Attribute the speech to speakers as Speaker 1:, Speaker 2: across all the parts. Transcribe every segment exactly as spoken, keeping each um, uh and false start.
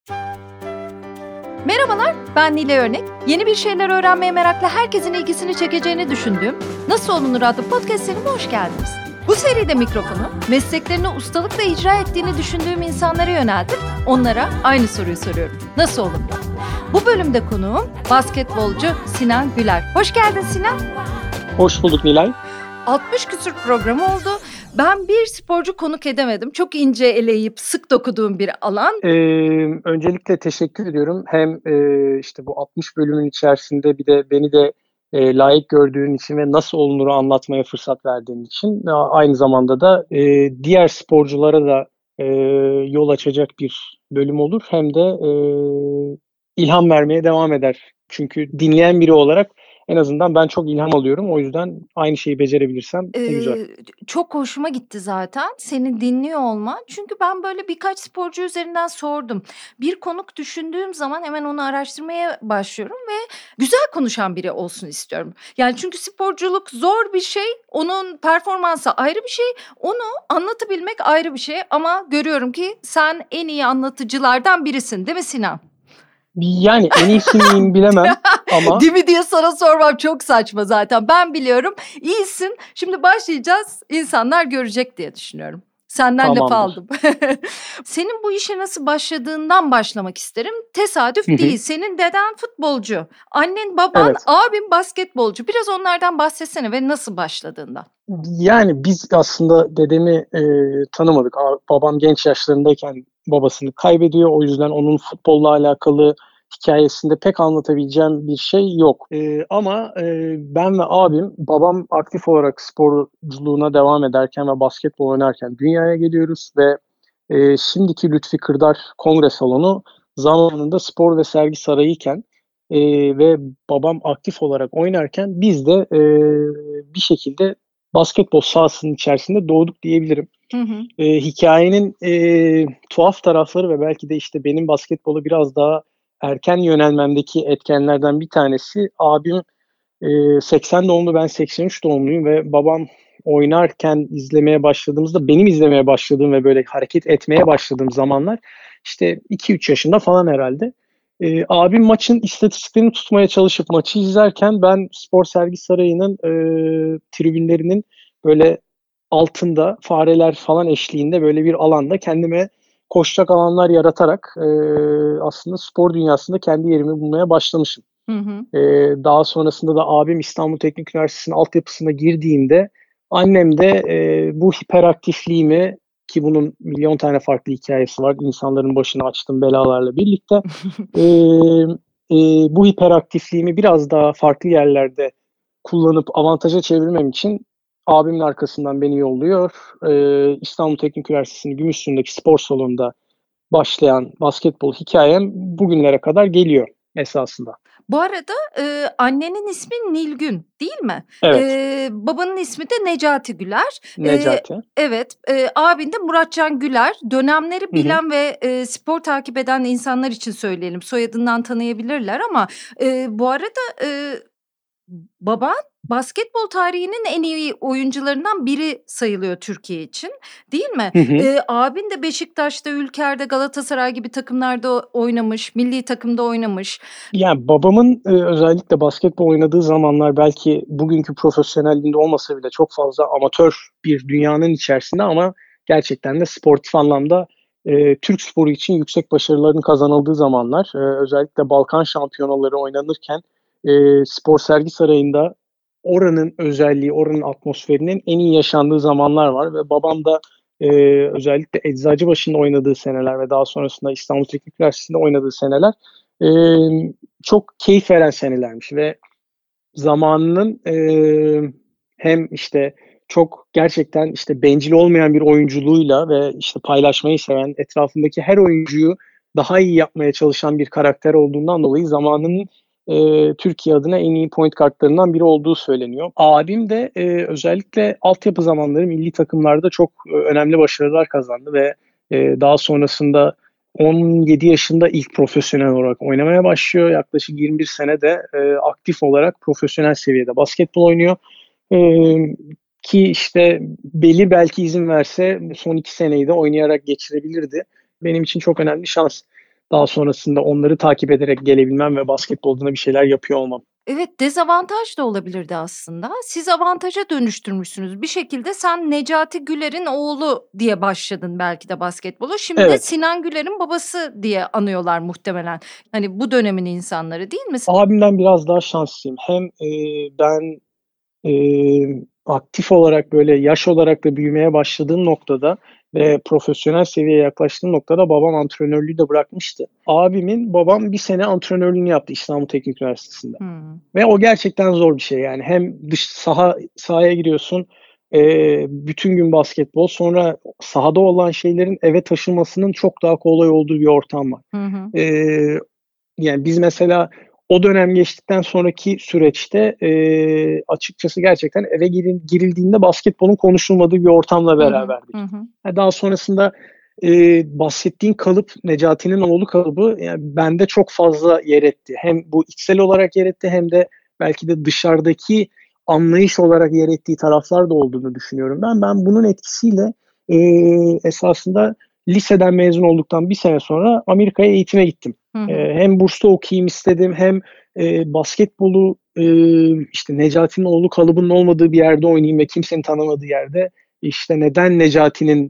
Speaker 1: Merhabalar, ben Nilay Örnek. Yeni bir şeyler öğrenmeye meraklı herkesin ilgisini çekeceğini düşündüğüm Nasıl Olunur adlı podcast serime hoş geldiniz. Bu seride mikrofonu mesleklerini ustalıkla icra ettiğini düşündüğüm insanlara yöneltip onlara aynı soruyu soruyorum. Nasıl olunur? Bu bölümde konuğum basketbolcu Sinan Güler. Hoş geldin Sinan.
Speaker 2: Hoş bulduk Nilay.
Speaker 1: altmış küsur programı oldu. Ben bir sporcu konuk edemedim. Çok ince eleyip sık dokuduğum bir alan.
Speaker 2: Ee, öncelikle teşekkür ediyorum. Hem e, işte bu altmış bölümün içerisinde bir de beni de e, layık gördüğün için ve nasıl olunuru anlatmaya fırsat verdiğin için. Aynı zamanda da e, diğer sporculara da e, yol açacak bir bölüm olur. Hem de e, ilham vermeye devam eder. Çünkü dinleyen biri olarak en azından ben çok ilham alıyorum. O yüzden aynı şeyi becerebilirsem ne güzel.
Speaker 1: Ee, çok hoşuma gitti zaten seni dinliyor olman. Çünkü ben böyle birkaç sporcu üzerinden sordum. Bir konuk düşündüğüm zaman hemen onu araştırmaya başlıyorum ve güzel konuşan biri olsun istiyorum. Yani çünkü sporculuk zor bir şey. Onun performansı ayrı bir şey. Onu anlatabilmek ayrı bir şey. Ama görüyorum ki sen en iyi anlatıcılardan birisin, değil mi Sinan?
Speaker 2: Yani en iyisi miyim bilemem ama...
Speaker 1: Değil mi diye sana sormam çok saçma zaten. Ben biliyorum. İyisin. Şimdi başlayacağız. İnsanlar görecek diye düşünüyorum. Senden laf aldım. Senin bu işe nasıl başladığından başlamak isterim. Tesadüf değil. Senin deden futbolcu. Annen, baban, evet. Abin basketbolcu. Biraz onlardan bahsetsene ve nasıl başladığından.
Speaker 2: Yani biz aslında dedemi e, tanımadık. Babam genç yaşlarındayken babasını kaybediyor. O yüzden onun futbolla alakalı hikayesinde pek anlatabileceğim bir şey yok. Ee, ama e, ben ve abim, babam aktif olarak sporculuğuna devam ederken ve basketbol oynarken dünyaya geliyoruz ve e, şimdiki Lütfi Kırdar Kongre Salonu zamanında spor ve sergi sarayıyken e, ve babam aktif olarak oynarken biz de e, bir şekilde basketbol sahasının içerisinde doğduk diyebilirim. Hı hı. E, hikayenin e, tuhaf tarafları ve belki de işte benim basketbolu biraz daha erken yönelmemdeki etkenlerden bir tanesi abim e, seksen doğumlu, ben seksen üç doğumluyum ve babam oynarken izlemeye başladığımızda benim izlemeye başladığım ve böyle hareket etmeye başladığım zamanlar işte iki üç yaşında falan herhalde. E, abim maçın istatistiklerini tutmaya çalışıp maçı izlerken ben spor sergi sarayının e, tribünlerinin böyle altında fareler falan eşliğinde böyle bir alanda kendime koşacak alanlar yaratarak e, aslında spor dünyasında kendi yerimi bulmaya başlamışım. Hı hı. E, daha sonrasında da abim İstanbul Teknik Üniversitesi'nin altyapısına girdiğinde annem de e, bu hiperaktifliğimi, ki bunun milyon tane farklı hikayesi var, insanların başına açtığım belalarla birlikte e, e, bu hiperaktifliğimi biraz daha farklı yerlerde kullanıp avantaja çevirmem için abimin arkasından beni yolluyor. Ee, İstanbul Teknik Üniversitesi'nin Gümüşsuyu'ndaki spor salonunda başlayan basketbol hikayem bugünlere kadar geliyor esasında.
Speaker 1: Bu arada e, annenin ismi Nilgün değil mi?
Speaker 2: Evet.
Speaker 1: E, babanın ismi de Necati Güler.
Speaker 2: Necati.
Speaker 1: E, evet. E, abin de Muratcan Güler. Dönemleri bilen hı hı. ve e, spor takip eden insanlar için söyleyelim. Soyadından tanıyabilirler ama e, bu arada e, baban basketbol tarihinin en iyi oyuncularından biri sayılıyor Türkiye için, değil mi? Hı hı. Ee, abin de Beşiktaş'ta, Ülker'de, Galatasaray gibi takımlarda oynamış, milli takımda oynamış.
Speaker 2: Yani babamın e, özellikle basketbol oynadığı zamanlar belki bugünkü profesyonelliğinde olmasa bile çok fazla amatör bir dünyanın içerisinde ama gerçekten de sportif anlamda e, Türk sporu için yüksek başarıların kazanıldığı zamanlar. E, özellikle Balkan şampiyonaları oynanırken e, spor sergi sarayında oranın özelliği, oranın atmosferinin en iyi yaşandığı zamanlar var ve babam da e, özellikle Eczacıbaşı'nda oynadığı seneler ve daha sonrasında İstanbul Teknik Üniversitesi'nde oynadığı seneler e, çok keyif veren senelermiş ve zamanının e, hem işte çok gerçekten işte bencil olmayan bir oyunculuğuyla ve işte paylaşmayı seven, etrafındaki her oyuncuyu daha iyi yapmaya çalışan bir karakter olduğundan dolayı zamanının e, Türkiye adına en iyi point guardlarından biri olduğu söyleniyor. Abim de e, özellikle altyapı zamanları milli takımlarda çok e, önemli başarılar kazandı ve e, daha sonrasında on yedi yaşında ilk profesyonel olarak oynamaya başlıyor. Yaklaşık yirmi bir sene de e, aktif olarak profesyonel seviyede basketbol oynuyor. E, ki işte beli belki izin verse son iki seneyi de oynayarak geçirebilirdi. Benim için çok önemli şans. daha sonrasında onları takip ederek gelebilmem ve basketbolda da bir şeyler yapıyor olmam.
Speaker 1: Evet, dezavantaj da olabilirdi aslında. Siz avantaja dönüştürmüşsünüz. Bir şekilde sen Necati Güler'in oğlu diye başladın belki de basketbola. Şimdi de
Speaker 2: Evet.
Speaker 1: Sinan Güler'in babası diye anıyorlar muhtemelen. Hani bu dönemin insanları değil mi?
Speaker 2: Abimden biraz daha şanslıyım. Hem e, ben e, aktif olarak böyle yaş olarak da büyümeye başladığım noktada ve profesyonel seviyeye yaklaştığım noktada babam antrenörlüğü de bırakmıştı. Abimin babam bir sene antrenörlüğünü yaptı İstanbul Teknik Üniversitesi'nde.
Speaker 1: Hmm.
Speaker 2: Ve o gerçekten zor bir şey yani. Hem dış saha sahaya giriyorsun, e, bütün gün basketbol, sonra sahada olan şeylerin eve taşınmasının çok daha kolay olduğu bir ortam var.
Speaker 1: Hı hı.
Speaker 2: E, yani biz mesela o dönem geçtikten sonraki süreçte e, açıkçası gerçekten eve giril, girildiğinde basketbolun konuşulmadığı bir ortamla beraberdik.
Speaker 1: Hı hı.
Speaker 2: Yani daha sonrasında e, bahsettiğin kalıp, Necati'nin oğlu kalıbı yani bende çok fazla yer etti. Hem bu içsel olarak yer etti hem de belki de dışarıdaki anlayış olarak yer ettiği taraflar da olduğunu düşünüyorum. Ben ben bunun etkisiyle e, esasında liseden mezun olduktan bir sene sonra Amerika'ya eğitime gittim.
Speaker 1: Hı hı.
Speaker 2: Ee, hem burslu okuyayım istedim hem e, basketbolu e, işte Necati'nin oğlu kalıbının olmadığı bir yerde oynayayım ve kimsenin tanımadığı yerde işte neden Necati'nin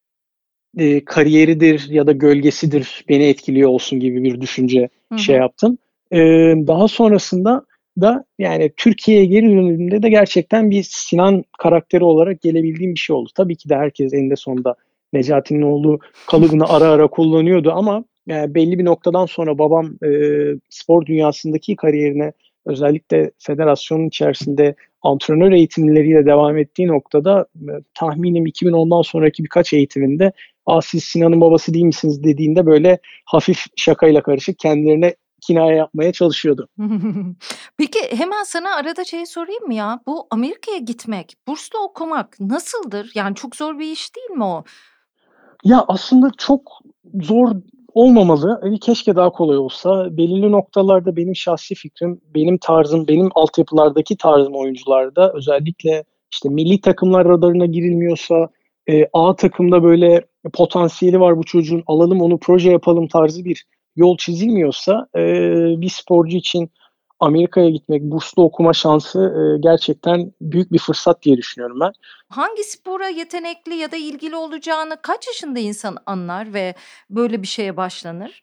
Speaker 2: e, kariyeridir ya da gölgesidir beni etkiliyor olsun gibi bir düşünce
Speaker 1: Hı
Speaker 2: şey
Speaker 1: hı.
Speaker 2: yaptım. Ee, daha sonrasında da yani Türkiye'ye geri döndüğümde de gerçekten bir Sinan karakteri olarak gelebildiğim bir şey oldu. Tabii ki de herkes eninde sonunda Necati'nin oğlu kalıbını ara ara kullanıyordu ama yani belli bir noktadan sonra babam e, spor dünyasındaki kariyerine özellikle federasyonun içerisinde antrenör eğitimleriyle devam ettiği noktada e, tahminim iki bin ondan sonraki birkaç eğitiminde "Aa, siz Sinan'ın babası değil misiniz?" dediğinde böyle hafif şakayla karışık kendilerine kinaya yapmaya çalışıyordu.
Speaker 1: Peki hemen sana arada şey sorayım mı ya? Bu Amerika'ya gitmek, burslu okumak nasıldır? Yani çok zor bir iş değil mi o?
Speaker 2: Ya aslında çok zor olmamalı. Hani keşke daha kolay olsa. Belirli noktalarda benim şahsi fikrim, benim tarzım, benim altyapılardaki tarzım oyuncularda özellikle işte milli takımlar radarına girilmiyorsa, e, A takımda böyle potansiyeli var bu çocuğun, alalım onu proje yapalım tarzı bir yol çizilmiyorsa e, bir sporcu için Amerika'ya gitmek, burslu okuma şansı e, gerçekten büyük bir fırsat diye düşünüyorum ben.
Speaker 1: Hangi spora yetenekli ya da ilgili olacağını kaç yaşında insan anlar ve böyle bir şeye başlanır?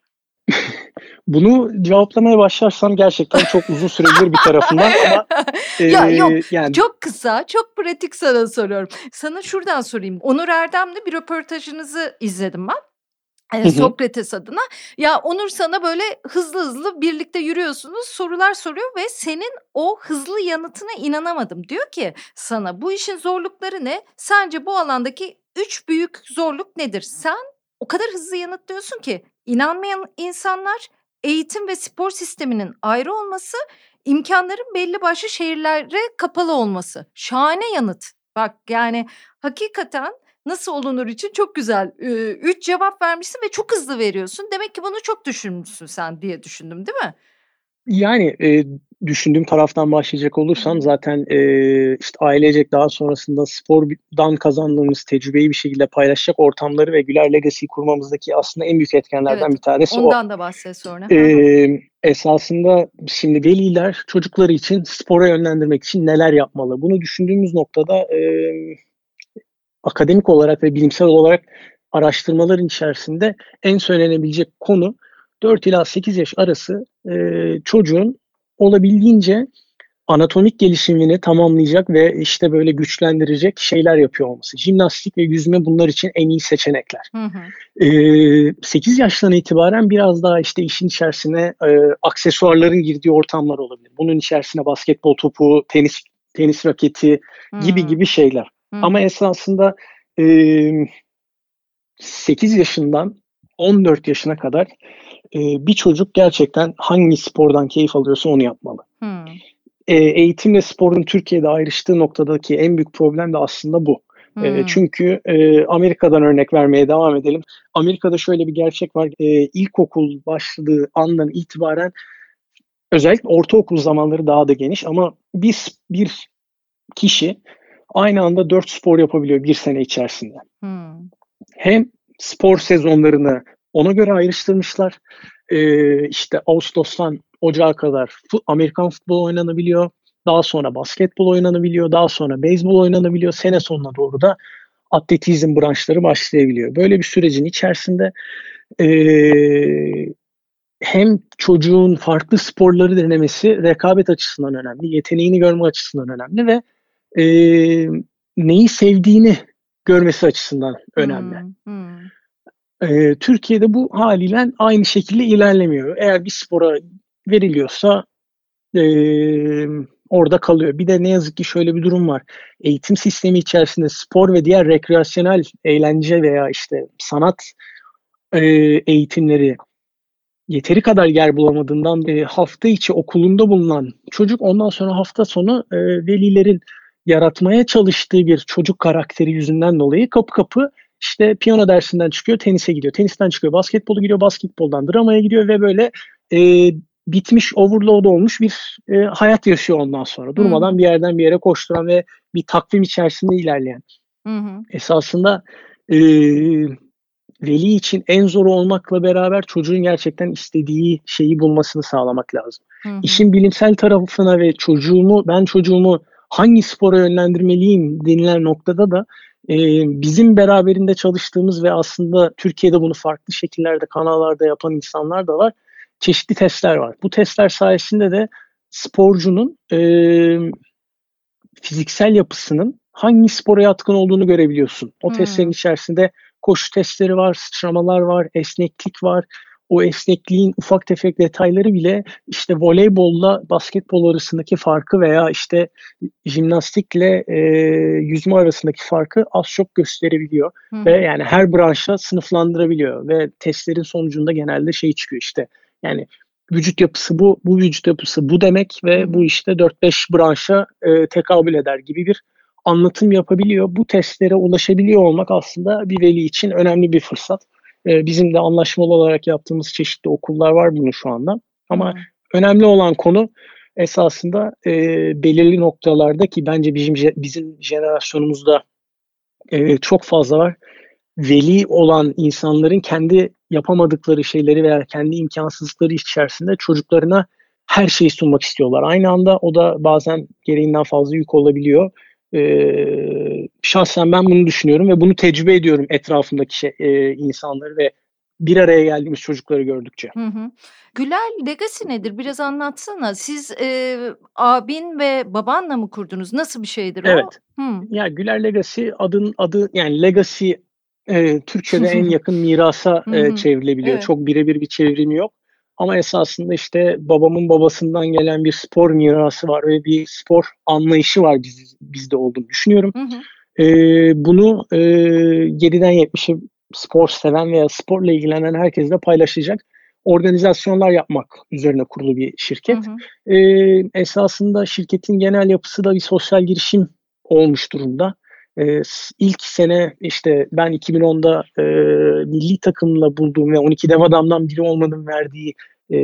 Speaker 2: Bunu cevaplamaya başlarsam gerçekten çok uzun sürebilir bir tarafından ama
Speaker 1: Ya yok,
Speaker 2: eee, yani
Speaker 1: çok kısa, çok pratik sana soruyorum. Sana şuradan sorayım. Onur Erdem'le bir röportajınızı izledim ben.
Speaker 2: hı
Speaker 1: Eee,
Speaker 2: hı,
Speaker 1: Sokrates adına. Ya Onur sana böyle hızlı hızlı birlikte yürüyorsunuz, sorular soruyor ve senin o hızlı yanıtına inanamadım. Diyor ki sana, "Bu işin zorlukları ne? Sence bu alandaki üç büyük zorluk nedir?" Sen o kadar hızlı yanıtlıyorsun ki inanmayan insanlar, eğitim ve spor sisteminin ayrı olması, imkânların belli başlı şehirlere kapalı olması. Şahane yanıt. Bak yani hakikaten nasıl olunur için çok güzel. Eee, üç cevap vermişsin ve çok hızlı veriyorsun. Demek ki bunu çok düşünmüşsün sen diye düşündüm, değil mi?
Speaker 2: yani eee, düşündüğüm taraftan başlayacak olursam zaten eee, işte ailecek daha sonrasında spordan kazandığımız tecrübeyi bir şekilde paylaşacak ortamları ve Güler Legacy'yi kurmamızdaki aslında en büyük etkenlerden
Speaker 1: Evet,
Speaker 2: bir tanesi o.
Speaker 1: ondan da bahset sonra. Hı hı.
Speaker 2: Eee, esasında şimdi veliler çocukları için spora yönlendirmek için neler yapmalı? Bunu düşündüğümüz noktada eee akademik olarak ve bilimsel olarak araştırmaların içerisinde en söylenebilecek konu dört ila sekiz yaş arası e, çocuğun olabildiğince anatomik gelişimini tamamlayacak ve işte böyle güçlendirecek şeyler yapıyor olması. Jimnastik ve yüzme bunlar için en iyi seçenekler.
Speaker 1: Hı hı.
Speaker 2: E, sekiz yaştan itibaren biraz daha işte işin içerisine e, aksesuarların girdiği ortamlar olabilir. Bunun içerisine basketbol topu, tenis tenis raketi gibi
Speaker 1: Hımm.
Speaker 2: gibi şeyler.
Speaker 1: Hı
Speaker 2: Ama
Speaker 1: hı.
Speaker 2: esasında Eee, sekiz yaşından on dört yaşına kadar eee, bir çocuk gerçekten hangi spordan keyif alıyorsa onu yapmalı.
Speaker 1: Hımm.
Speaker 2: Eee, eğitimle sporun Türkiye'de ayrıştığı noktadaki en büyük problem de aslında bu. Eee,
Speaker 1: Hımm.
Speaker 2: çünkü eee, Amerika'dan örnek vermeye devam edelim. Amerika'da şöyle bir gerçek var. Eee, ilkokul başladığı andan itibaren özellikle ortaokul zamanları daha da geniş ama bir, bir kişi aynı anda dört spor yapabiliyor bir sene içerisinde.
Speaker 1: Hımm.
Speaker 2: Hem spor sezonlarını Ona göre ayrıştırmışlar. Ee, işte Ağustos'tan Ocağa kadar fu- Amerikan futbolu oynanabiliyor. Daha sonra basketbol oynanabiliyor. Daha sonra beyzbol oynanabiliyor. Sene sonuna doğru da atletizm branşları başlayabiliyor. Böyle bir sürecin içerisinde ee, hem çocuğun farklı sporları denemesi rekabet açısından önemli, yeteneğini görme açısından önemli ve ee, neyi sevdiğini görmesi açısından önemli.
Speaker 1: Hmm, hmm.
Speaker 2: Ee, Türkiye'de bu haliyle aynı şekilde ilerlemiyor. Eğer bir spora veriliyorsa ee, orada kalıyor. Bir de ne yazık ki şöyle bir durum var. Eğitim sistemi içerisinde spor ve diğer rekreasyonel eğlence veya işte sanat e, eğitimleri yeteri kadar yer bulamadığından e, hafta içi okulunda bulunan çocuk ondan sonra hafta sonu e, velilerin yaratmaya çalıştığı bir çocuk karakteri yüzünden dolayı kapı kapı işte piyano dersinden çıkıyor, tenise gidiyor. Tenisten çıkıyor, basketbolu gidiyor, basketboldan dramaya gidiyor ve böyle e, bitmiş, overload olmuş bir e, hayat yaşıyor ondan sonra. Durmadan
Speaker 1: Hı-hı.
Speaker 2: bir yerden bir yere koşturan ve bir takvim içerisinde ilerleyen.
Speaker 1: Hı-hı.
Speaker 2: Esasında e, veli için en zoru olmakla beraber çocuğun gerçekten istediği şeyi bulmasını sağlamak lazım.
Speaker 1: Hı-hı.
Speaker 2: İşin bilimsel tarafına ve çocuğumu, ben çocuğumu hangi spora yönlendirmeliyim denilen noktada da e, bizim beraberinde çalıştığımız ve aslında Türkiye'de bunu farklı şekillerde, kanallarda yapan insanlar da var. Çeşitli testler var. Bu testler sayesinde de sporcunun e, fiziksel yapısının hangi spora yatkın olduğunu görebiliyorsun. O
Speaker 1: Hmm.
Speaker 2: testlerin içerisinde koşu testleri var, sıçramalar var, esneklik var. O esnekliğin ufak tefek detayları bile işte voleybolla basketbol arasındaki farkı veya işte jimnastikle e, yüzme arasındaki farkı az çok gösterebiliyor.
Speaker 1: Hı-hı.
Speaker 2: Ve yani her branşa sınıflandırabiliyor ve testlerin sonucunda genelde şey çıkıyor işte. Yani vücut yapısı bu, bu vücut yapısı bu demek ve
Speaker 1: Hı-hı.
Speaker 2: bu işte dört beş branşa e, tekabül eder gibi bir anlatım yapabiliyor. Bu testlere ulaşabiliyor olmak aslında bir veli için önemli bir fırsat. E, bizim de anlaşmalı olarak yaptığımız çeşitli okullar var bunun şu anda. Ama
Speaker 1: Hı-hı.
Speaker 2: önemli olan konu esasında e, belirli noktalarda ki bence bizim bizim jenerasyonumuzda e, çok fazla var. Veli olan insanların kendi yapamadıkları şeyleri veya kendi imkansızlıkları içerisinde çocuklarına her şeyi sunmak istiyorlar. Aynı anda o da bazen gereğinden fazla yük olabiliyor. Ee, şahsen ben bunu düşünüyorum ve bunu tecrübe ediyorum etrafımdaki şey, e, insanları ve bir araya geldiğimiz çocukları gördükçe.
Speaker 1: Hı hı. Güler Legacy nedir? Biraz anlatsana. Siz e, abin ve babanla mı kurdunuz? Nasıl bir şeydir o?
Speaker 2: Evet.
Speaker 1: Hı.
Speaker 2: Ya Güler Legacy adın adı yani Legacy e, Türkçe'de en yakın mirasa
Speaker 1: Hı
Speaker 2: e,
Speaker 1: hı.
Speaker 2: çevrilebiliyor.
Speaker 1: Evet.
Speaker 2: Çok birebir bir çevrimi yok. Ama esasında işte babamın babasından gelen bir spor mirası var ve bir spor anlayışı var biz, bizde olduğunu düşünüyorum.
Speaker 1: Hı hı.
Speaker 2: E, bunu e, yediden yetmişe spor seven veya sporla ilgilenen herkesle paylaşacak organizasyonlar yapmak üzerine kurulu bir
Speaker 1: Hı
Speaker 2: şirket.
Speaker 1: hı.
Speaker 2: E, esasında şirketin genel yapısı da bir sosyal girişim olmuş durumda. E, ilk sene işte ben iki bin onda e, milli takımla bulduğum ve on iki dev adamdan biri olmanın verdiği e,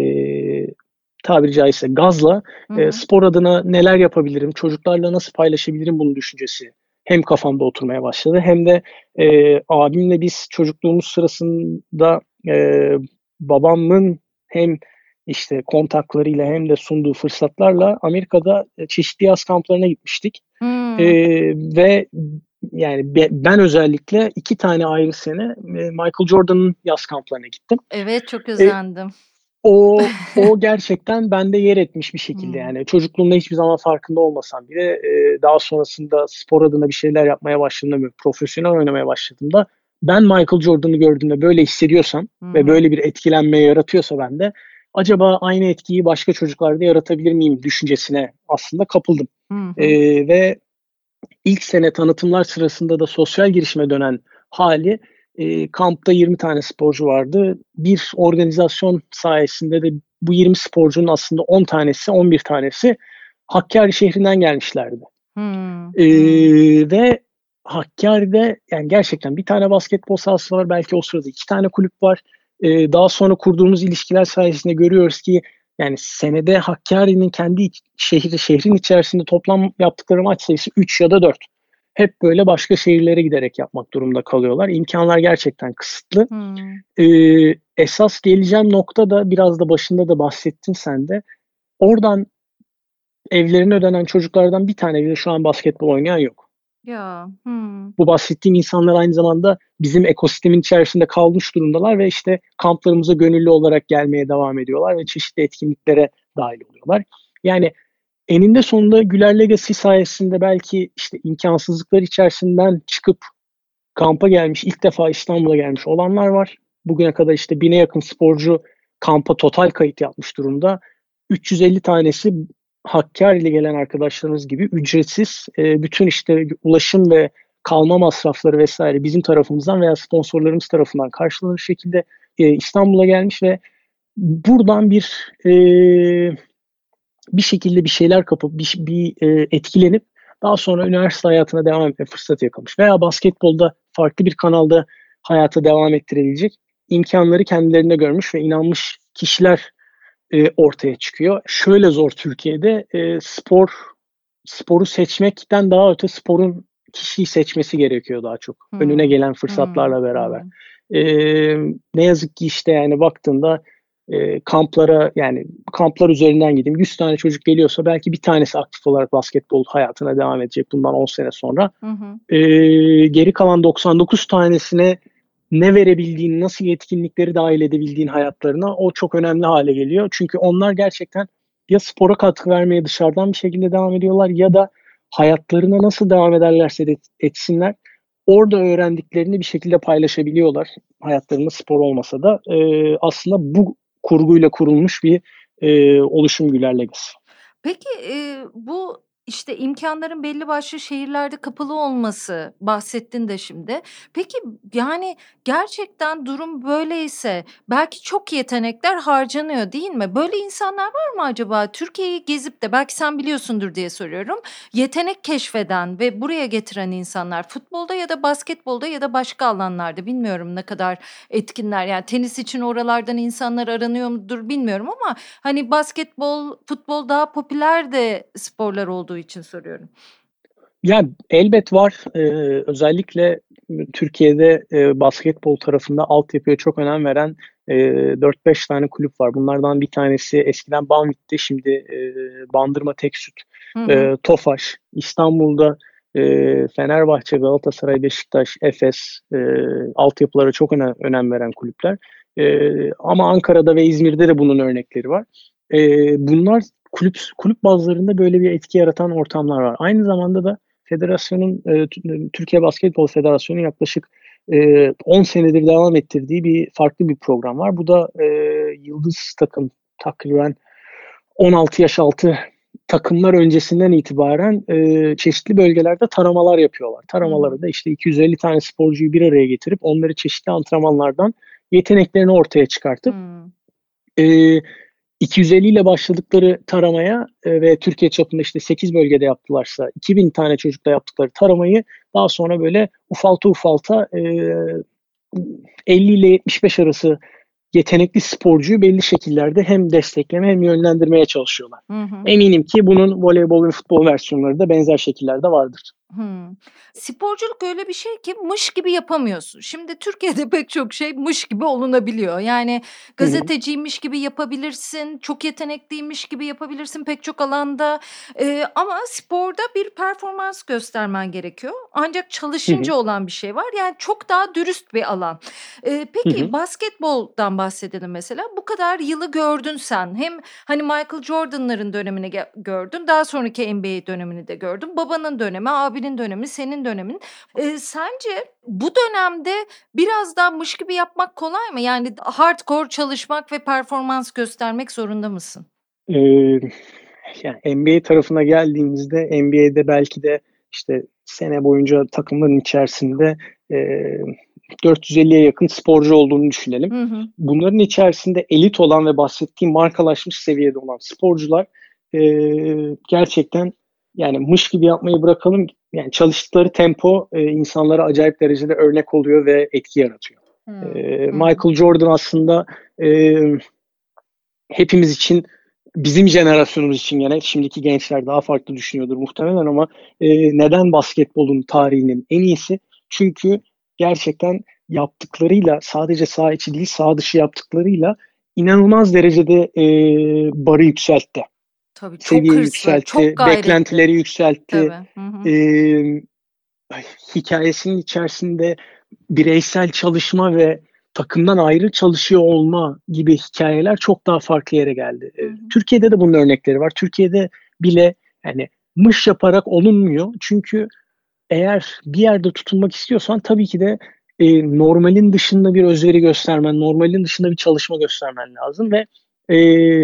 Speaker 2: tabiri caizse gazla
Speaker 1: Hı
Speaker 2: e,
Speaker 1: hı.
Speaker 2: spor adına neler yapabilirim, çocuklarla nasıl paylaşabilirim bunun düşüncesi hem kafamda oturmaya başladı hem de e, abimle biz çocukluğumuz sırasında e, babamın hem işte kontaklarıyla hem de sunduğu fırsatlarla Amerika'da çeşitli yaz kamplarına gitmiştik.
Speaker 1: Hmm.
Speaker 2: E, ve yani be, ben özellikle iki tane ayrı sene e, Michael Jordan'ın yaz kamplarına gittim.
Speaker 1: Evet, çok
Speaker 2: E,
Speaker 1: özendim.
Speaker 2: o o gerçekten bende yer etmiş bir şekilde
Speaker 1: Hmm.
Speaker 2: yani çocukluğumda hiçbir zaman farkında olmasam bile e, daha sonrasında spor adına bir şeyler yapmaya başladığımda ve profesyonel oynamaya başladığımda ben Michael Jordan'ı gördüğümde böyle hissediyorsam
Speaker 1: Hı
Speaker 2: ve
Speaker 1: hı.
Speaker 2: böyle bir etkilenme yaratıyorsa bende acaba aynı etkiyi başka çocuklarda yaratabilir miyim düşüncesine aslında kapıldım.
Speaker 1: Hı hı.
Speaker 2: E, ve ilk sene tanıtımlar sırasında da sosyal girişime dönen hali e, kampta yirmi tane sporcu vardı. Bir organizasyon sayesinde de bu yirmi sporcunun aslında on tanesi, on bir tanesi Hakkari şehrinden gelmişlerdi.
Speaker 1: Hmm.
Speaker 2: E,
Speaker 1: Hmm.
Speaker 2: ve Hakkari'de yani gerçekten bir tane basketbol sahası var. Belki o sırada iki tane kulüp var. E, daha sonra kurduğumuz ilişkiler sayesinde görüyoruz ki yani senede Hakkari'nin kendi şehri, şehrin içerisinde toplam yaptıkları maç sayısı üç ya da dört. hep böyle başka şehirlere giderek yapmak durumunda kalıyorlar. İmkanlar gerçekten kısıtlı.
Speaker 1: Hmm.
Speaker 2: Ee, esas geleceğim nokta da biraz da başında da bahsettin sen de. Oradan evlerine ödenen çocuklardan bir tane bile şu an basketbol oynayan yok.
Speaker 1: Ya. Hmm.
Speaker 2: Bu bahsettiğim insanlar aynı zamanda bizim ekosistemin içerisinde kalmış durumdalar ve işte kamplarımıza gönüllü olarak gelmeye devam ediyorlar ve çeşitli etkinliklere dahil oluyorlar. Yani eninde sonunda Güler Legacy sayesinde belki işte imkansızlıklar içerisinden çıkıp kampa gelmiş, ilk defa İstanbul'a gelmiş olanlar var. Bugüne kadar işte bine yakın sporcu kampa total kayıt yapmış durumda. üç yüz elli tanesi Hakkari ile gelen arkadaşlarımız gibi ücretsiz e, bütün işte ulaşım ve kalma masrafları vesaire bizim tarafımızdan veya sponsorlarımız tarafından karşılanır şekilde e, İstanbul'a gelmiş ve buradan bir e, bir şekilde bir şeyler kapıp bir, bir e, etkilenip daha sonra üniversite hayatına devam etme fırsatı yakalamış. Veya basketbolda farklı bir kanalda hayata devam ettirebilecek imkanları kendilerine görmüş ve inanmış kişiler e, ortaya çıkıyor. Şöyle zor Türkiye'de e, spor sporu seçmekten daha öte sporun kişiyi seçmesi gerekiyor daha çok. Hmm. Önüne gelen fırsatlarla hmm. beraber. Hmm. E, ne yazık ki işte yani baktığında e, kamplara yani kamplar üzerinden gideyim. yüz tane çocuk geliyorsa belki bir tanesi aktif olarak basketbol hayatına devam edecek bundan on sene sonra. Hmm. E, geri kalan doksan dokuz tanesine ne verebildiğin, nasıl yetkinlikleri dahil edebildiğin hayatlarına o çok önemli hale geliyor. Çünkü onlar gerçekten ya spora katkı vermeye dışarıdan bir şekilde devam ediyorlar ya da hayatlarına nasıl devam ederlerse de etsinler orada öğrendiklerini bir şekilde paylaşabiliyorlar. Hayatlarında spor olmasa da e, aslında bu kurguyla kurulmuş bir e, oluşum Güler Legacy.
Speaker 1: Peki e, bu işte imkanların belli başlı şehirlerde kapalı olması bahsettin de şimdi. Peki yani gerçekten durum böyleyse belki çok yetenekler harcanıyor değil mi? Böyle insanlar var mı acaba? Türkiye'yi gezip de belki sen biliyorsundur diye soruyorum. Yetenek keşfeden ve buraya getiren insanlar futbolda ya da basketbolda ya da başka alanlarda bilmiyorum ne kadar etkinler. Yani tenis için oralardan insanlar aranıyor mudur bilmiyorum ama hani basketbol, futbol daha popüler de sporlar olduğu için soruyorum.
Speaker 2: Ya elbet var. Ee, özellikle Türkiye'de e, basketbol tarafında altyapıya çok önem veren e, dört beş tane kulüp var. Bunlardan bir tanesi eskiden Banvit'ti, şimdi e, Bandırma Teksüt, e, Tofaş, İstanbul'da e, Fenerbahçe, Galatasaray, Beşiktaş, Efes e, altyapılara çok önem, önem veren kulüpler. E, ama Ankara'da ve İzmir'de de bunun örnekleri var. E, bunlar kulüp kulüp bazlarında böyle bir etki yaratan ortamlar var. Aynı zamanda da federasyonun e, Türkiye Basketbol Federasyonu yaklaşık e, on senedir devam ettirdiği bir farklı bir program var. Bu da e, yıldız takım takriben on altı yaş altı takımlar öncesinden itibaren e, çeşitli bölgelerde taramalar yapıyorlar. Taramaları da işte iki yüz elli tane sporcuyu bir araya getirip onları çeşitli antrenmanlardan yeteneklerini ortaya çıkartıp hmm. e, iki yüz elli ile başladıkları taramaya e, ve Türkiye çapında işte sekiz bölgede yaptılarsa iki bin tane çocukla yaptıkları taramayı daha sonra böyle ufalta ufalta e, elli ile yetmiş beş arası yetenekli sporcuyu belli şekillerde hem destekleme hem yönlendirmeye çalışıyorlar. Hı hı. Eminim ki bunun voleybol ve futbol versiyonları da benzer şekillerde vardır.
Speaker 1: Hmm. Sporculuk öyle bir şey ki mış gibi yapamıyorsun. Şimdi Türkiye'de pek çok şey mış gibi olunabiliyor. Yani gazeteciymiş gibi yapabilirsin, çok yetenekliymiş gibi yapabilirsin pek çok alanda. Ee, ama sporda bir performans göstermen gerekiyor. Ancak çalışınca olan bir şey var. Yani çok daha dürüst bir alan. Ee, peki basketboldan bahsedelim mesela. Bu kadar yılı gördün sen. Hem hani Michael Jordan'ların dönemini gördün, daha sonraki N B A dönemini de gördün. Babanın dönemi, abinin dönemi, senin dönemin. Ee, sence bu dönemde biraz daha mış gibi yapmak kolay mı? Yani hardcore çalışmak ve performans göstermek zorunda mısın?
Speaker 2: Ee, yani N B A tarafına geldiğimizde N B A'de belki de işte sene boyunca takımların içerisinde e, dört yüz elliye yakın sporcu olduğunu düşünelim. Hı hı. Bunların içerisinde elit olan ve bahsettiğim markalaşmış seviyede olan sporcular e, gerçekten yani mış gibi yapmayı bırakalım. Yani çalıştıkları tempo e, insanlara acayip derecede örnek oluyor ve etki yaratıyor. Hmm. E, Michael Jordan aslında e, hepimiz için bizim jenerasyonumuz için gene şimdiki gençler daha farklı düşünüyordur muhtemelen ama e, neden basketbolun tarihinin en iyisi? Çünkü gerçekten yaptıklarıyla sadece saha içi değil saha dışı yaptıklarıyla inanılmaz derecede e, barı yükseltti.
Speaker 1: Tabii çok
Speaker 2: Seviyeyi
Speaker 1: hırslı, çok
Speaker 2: yükseltti,
Speaker 1: gayretli.
Speaker 2: beklentileri yükseltti.
Speaker 1: Tabii. Hı hı.
Speaker 2: E, hikayesinin içerisinde bireysel çalışma ve takımdan ayrı çalışıyor olma gibi hikayeler çok daha farklı yere geldi.
Speaker 1: Hı hı.
Speaker 2: Türkiye'de de bunun örnekleri var. Türkiye'de bile yani mış yaparak olunmuyor. Çünkü eğer bir yerde tutunmak istiyorsan tabii ki de e, normalin dışında bir özveri göstermen, normalin dışında bir çalışma göstermen lazım ve e,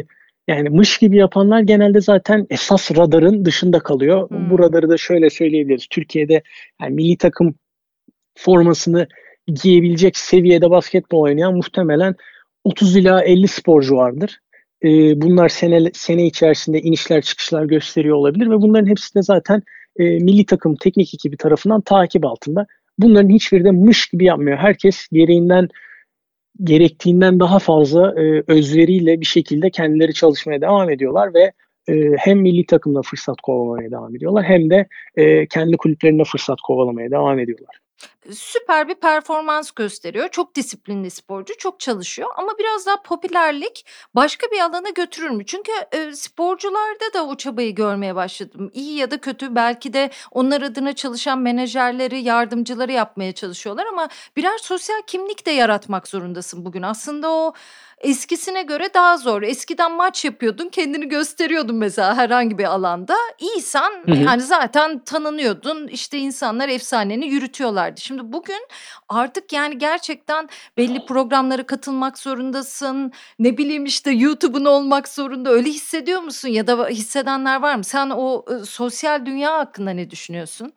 Speaker 2: yani mış gibi yapanlar genelde zaten esas radarın dışında kalıyor.
Speaker 1: Hmm.
Speaker 2: Bu radarı da şöyle söyleyebiliriz. Türkiye'de yani milli takım formasını giyebilecek seviyede basketbol oynayan muhtemelen otuz ila elli sporcu vardır. E, bunlar sene, sene içerisinde inişler çıkışlar gösteriyor olabilir ve bunların hepsi de zaten e, milli takım teknik ekibi tarafından takip altında. Bunların hiçbiri de mış gibi yapmıyor. Herkes gereğinden gerektiğinden daha fazla e, özveriyle bir şekilde kendileri çalışmaya devam ediyorlar ve e, hem milli takımda fırsat kovalamaya devam ediyorlar hem de e, kendi kulüplerinde fırsat kovalamaya devam ediyorlar.
Speaker 1: Süper bir performans gösteriyor. Çok disiplinli sporcu, çok çalışıyor ama biraz daha popülerlik başka bir alana götürür mü? Çünkü e, sporcularda da o çabayı görmeye başladım. İyi ya da kötü belki de onlar adına çalışan menajerleri, yardımcıları yapmaya çalışıyorlar ama birer sosyal kimlik de yaratmak zorundasın bugün. Aslında o eskisine göre daha zor. Eskiden maç yapıyordun, kendini gösteriyordun mesela herhangi bir alanda. İyisen
Speaker 2: Hı hı.
Speaker 1: yani zaten tanınıyordun. İşte insanlar efsaneni yürütüyorlardı. Şimdi bugün artık yani gerçekten belli programlara katılmak zorundasın. Ne bileyim işte YouTube'un olmak zorunda. Öyle hissediyor musun ya da hissedenler var mı? Sen o e, sosyal dünya hakkında ne düşünüyorsun?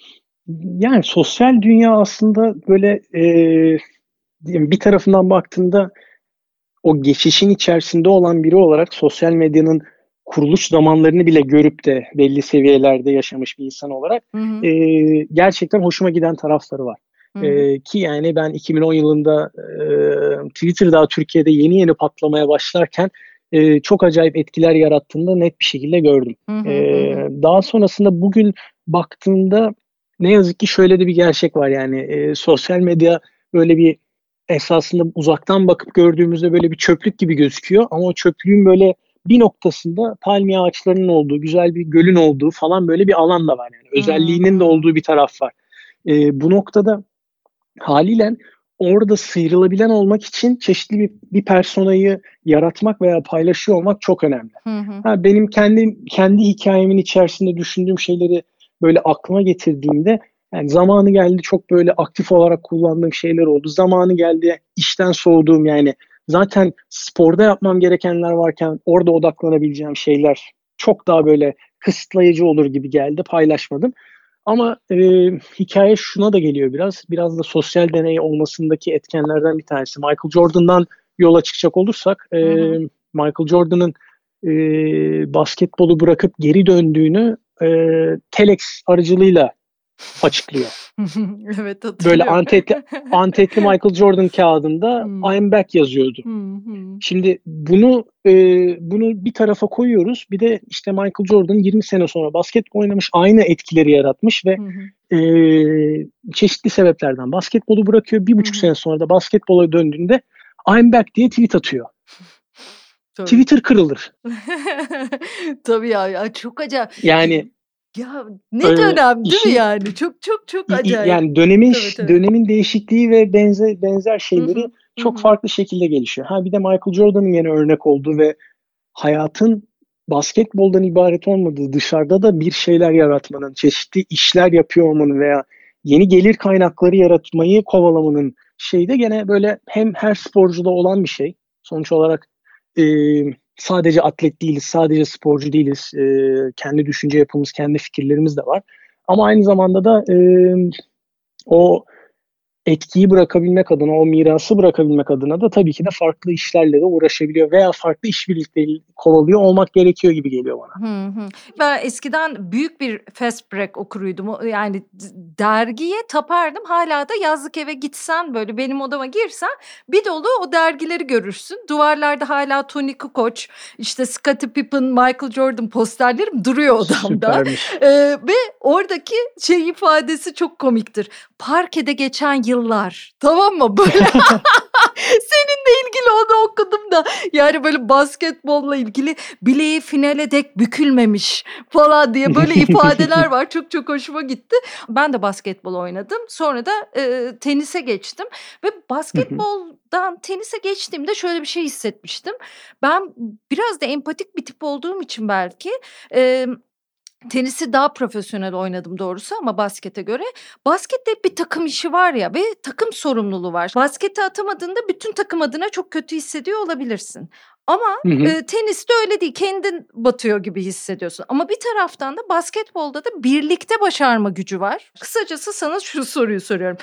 Speaker 2: Yani sosyal dünya aslında böyle e, bir tarafından baktığında o geçişin içerisinde olan biri olarak sosyal medyanın kuruluş zamanlarını bile görüp de belli seviyelerde yaşamış bir insan olarak
Speaker 1: Hı hı.
Speaker 2: e, gerçekten hoşuma giden tarafları var.
Speaker 1: Hı hı.
Speaker 2: E, ki yani ben iki bin on yılında e, Twitter daha Türkiye'de yeni yeni patlamaya başlarken e, çok acayip etkiler yarattığını da net bir şekilde gördüm.
Speaker 1: Hı hı,
Speaker 2: E,
Speaker 1: hı hı.
Speaker 2: daha sonrasında bugün baktığımda ne yazık ki şöyle de bir gerçek var yani e, sosyal medya böyle bir esasında uzaktan bakıp gördüğümüzde böyle bir çöplük gibi gözüküyor ama o çöplüğün böyle bir noktasında palmiye ağaçlarının olduğu, güzel bir gölün olduğu falan böyle bir alan da var yani.
Speaker 1: Hı
Speaker 2: Özelliğinin de
Speaker 1: hı.
Speaker 2: olduğu bir taraf var. E, bu noktada haliyle orada sıyrılabilen olmak için çeşitli bir, bir personayı yaratmak veya paylaşıyor olmak çok önemli.
Speaker 1: Hı hı.
Speaker 2: Ha, benim kendi kendi hikayemin içerisinde düşündüğüm şeyleri böyle aklıma getirdiğimde yani zamanı geldi çok böyle aktif olarak kullandığım şeyler oldu. Zamanı geldi işten soğuduğum yani zaten sporda yapmam gerekenler varken orada odaklanabileceğim şeyler çok daha böyle kısıtlayıcı olur gibi geldi paylaşmadım. Ama e, hikaye şuna da geliyor biraz. Biraz da sosyal deney olmasındaki etkenlerden bir tanesi. Michael Jordan'dan yola çıkacak olursak e,
Speaker 1: Hı hı.
Speaker 2: Michael Jordan'ın e, basketbolu bırakıp geri döndüğünü e, telex aracılığıyla açıklıyor.
Speaker 1: Evet
Speaker 2: Böyle
Speaker 1: hatırlıyorum.
Speaker 2: antetli, antetli Michael Jordan kağıdında
Speaker 1: Hımm.
Speaker 2: I'm back yazıyordu.
Speaker 1: Hı hı.
Speaker 2: Şimdi bunu e, bunu bir tarafa koyuyoruz. Bir de işte Michael Jordan yirmi sene sonra basketbol oynamış, aynı etkileri yaratmış ve
Speaker 1: Hı hı.
Speaker 2: e, çeşitli sebeplerden basketbolu bırakıyor. Bir
Speaker 1: Hı
Speaker 2: buçuk
Speaker 1: hı.
Speaker 2: sene sonra da basketbola döndüğünde I'm back diye tweet atıyor.
Speaker 1: Tabii.
Speaker 2: Twitter kırılır.
Speaker 1: Tabii ya, ya çok acayip.
Speaker 2: Yani
Speaker 1: Ya ne
Speaker 2: e,
Speaker 1: dönem değil mi
Speaker 2: işin
Speaker 1: yani? Çok çok çok
Speaker 2: i- i-
Speaker 1: acayip.
Speaker 2: yani dönemin
Speaker 1: Tabii tabii.
Speaker 2: dönemin değişikliği ve benzer benzer
Speaker 1: Hı
Speaker 2: şeyleri
Speaker 1: hı. Hı
Speaker 2: çok
Speaker 1: hı.
Speaker 2: farklı şekilde gelişiyor. Ha bir de Michael Jordan'ın yine örnek olduğu ve hayatın basketboldan ibaret olmadığı, dışarıda da bir şeyler yaratmanın, çeşitli işler yapıyor olmanın veya yeni gelir kaynakları yaratmayı kovalamanın şeyi de gene böyle hem her sporcuda olan bir şey. Sonuç olarak e, sadece atlet değiliz, sadece sporcu değiliz. E, kendi düşünce yapımız, kendi fikirlerimiz de var. Ama aynı zamanda da e, o etkiyi bırakabilmek adına, o mirası bırakabilmek adına da tabii ki de farklı işlerle de uğraşabiliyor veya farklı işbirlikleri kovalıyor olmak gerekiyor gibi geliyor bana.
Speaker 1: Hı hı. Ben eskiden büyük bir fast break okuruydum. O- Yani d- dergiye tapardım. Hala da yazlık eve gitsen böyle benim odama girsen bir dolu o dergileri görürsün. Duvarlarda hala Tony Kukoc, işte Scottie Pippen, Michael Jordan posterlerim duruyor odamda.
Speaker 2: Süpermiş.
Speaker 1: Ee, ve oradaki şey ifadesi çok komiktir. Parkede geçen yıllar. Tamam mı? Böyle seninle ilgili onu okudum da yani böyle basketbolla ilgili bileği finale dek bükülmemiş falan diye böyle ifadeler var. Çok çok hoşuma gitti. Ben de basketbol oynadım. Sonra da e, tenise geçtim ve basketboldan tenise geçtiğimde şöyle bir şey hissetmiştim. Ben biraz da empatik bir tip olduğum için belki e, tenisi daha profesyonel oynadım doğrusu ama baskete göre. Baskette hep bir takım işi var ya ve takım sorumluluğu var. Baskete atamadığında bütün takım adına çok kötü hissediyor olabilirsin. Ama
Speaker 2: Hı hı.
Speaker 1: e, teniste öyle değil. Kendin batıyor gibi hissediyorsun. Ama bir taraftan da basketbolda da birlikte başarma gücü var. Kısacası sana şu soruyu soruyorum.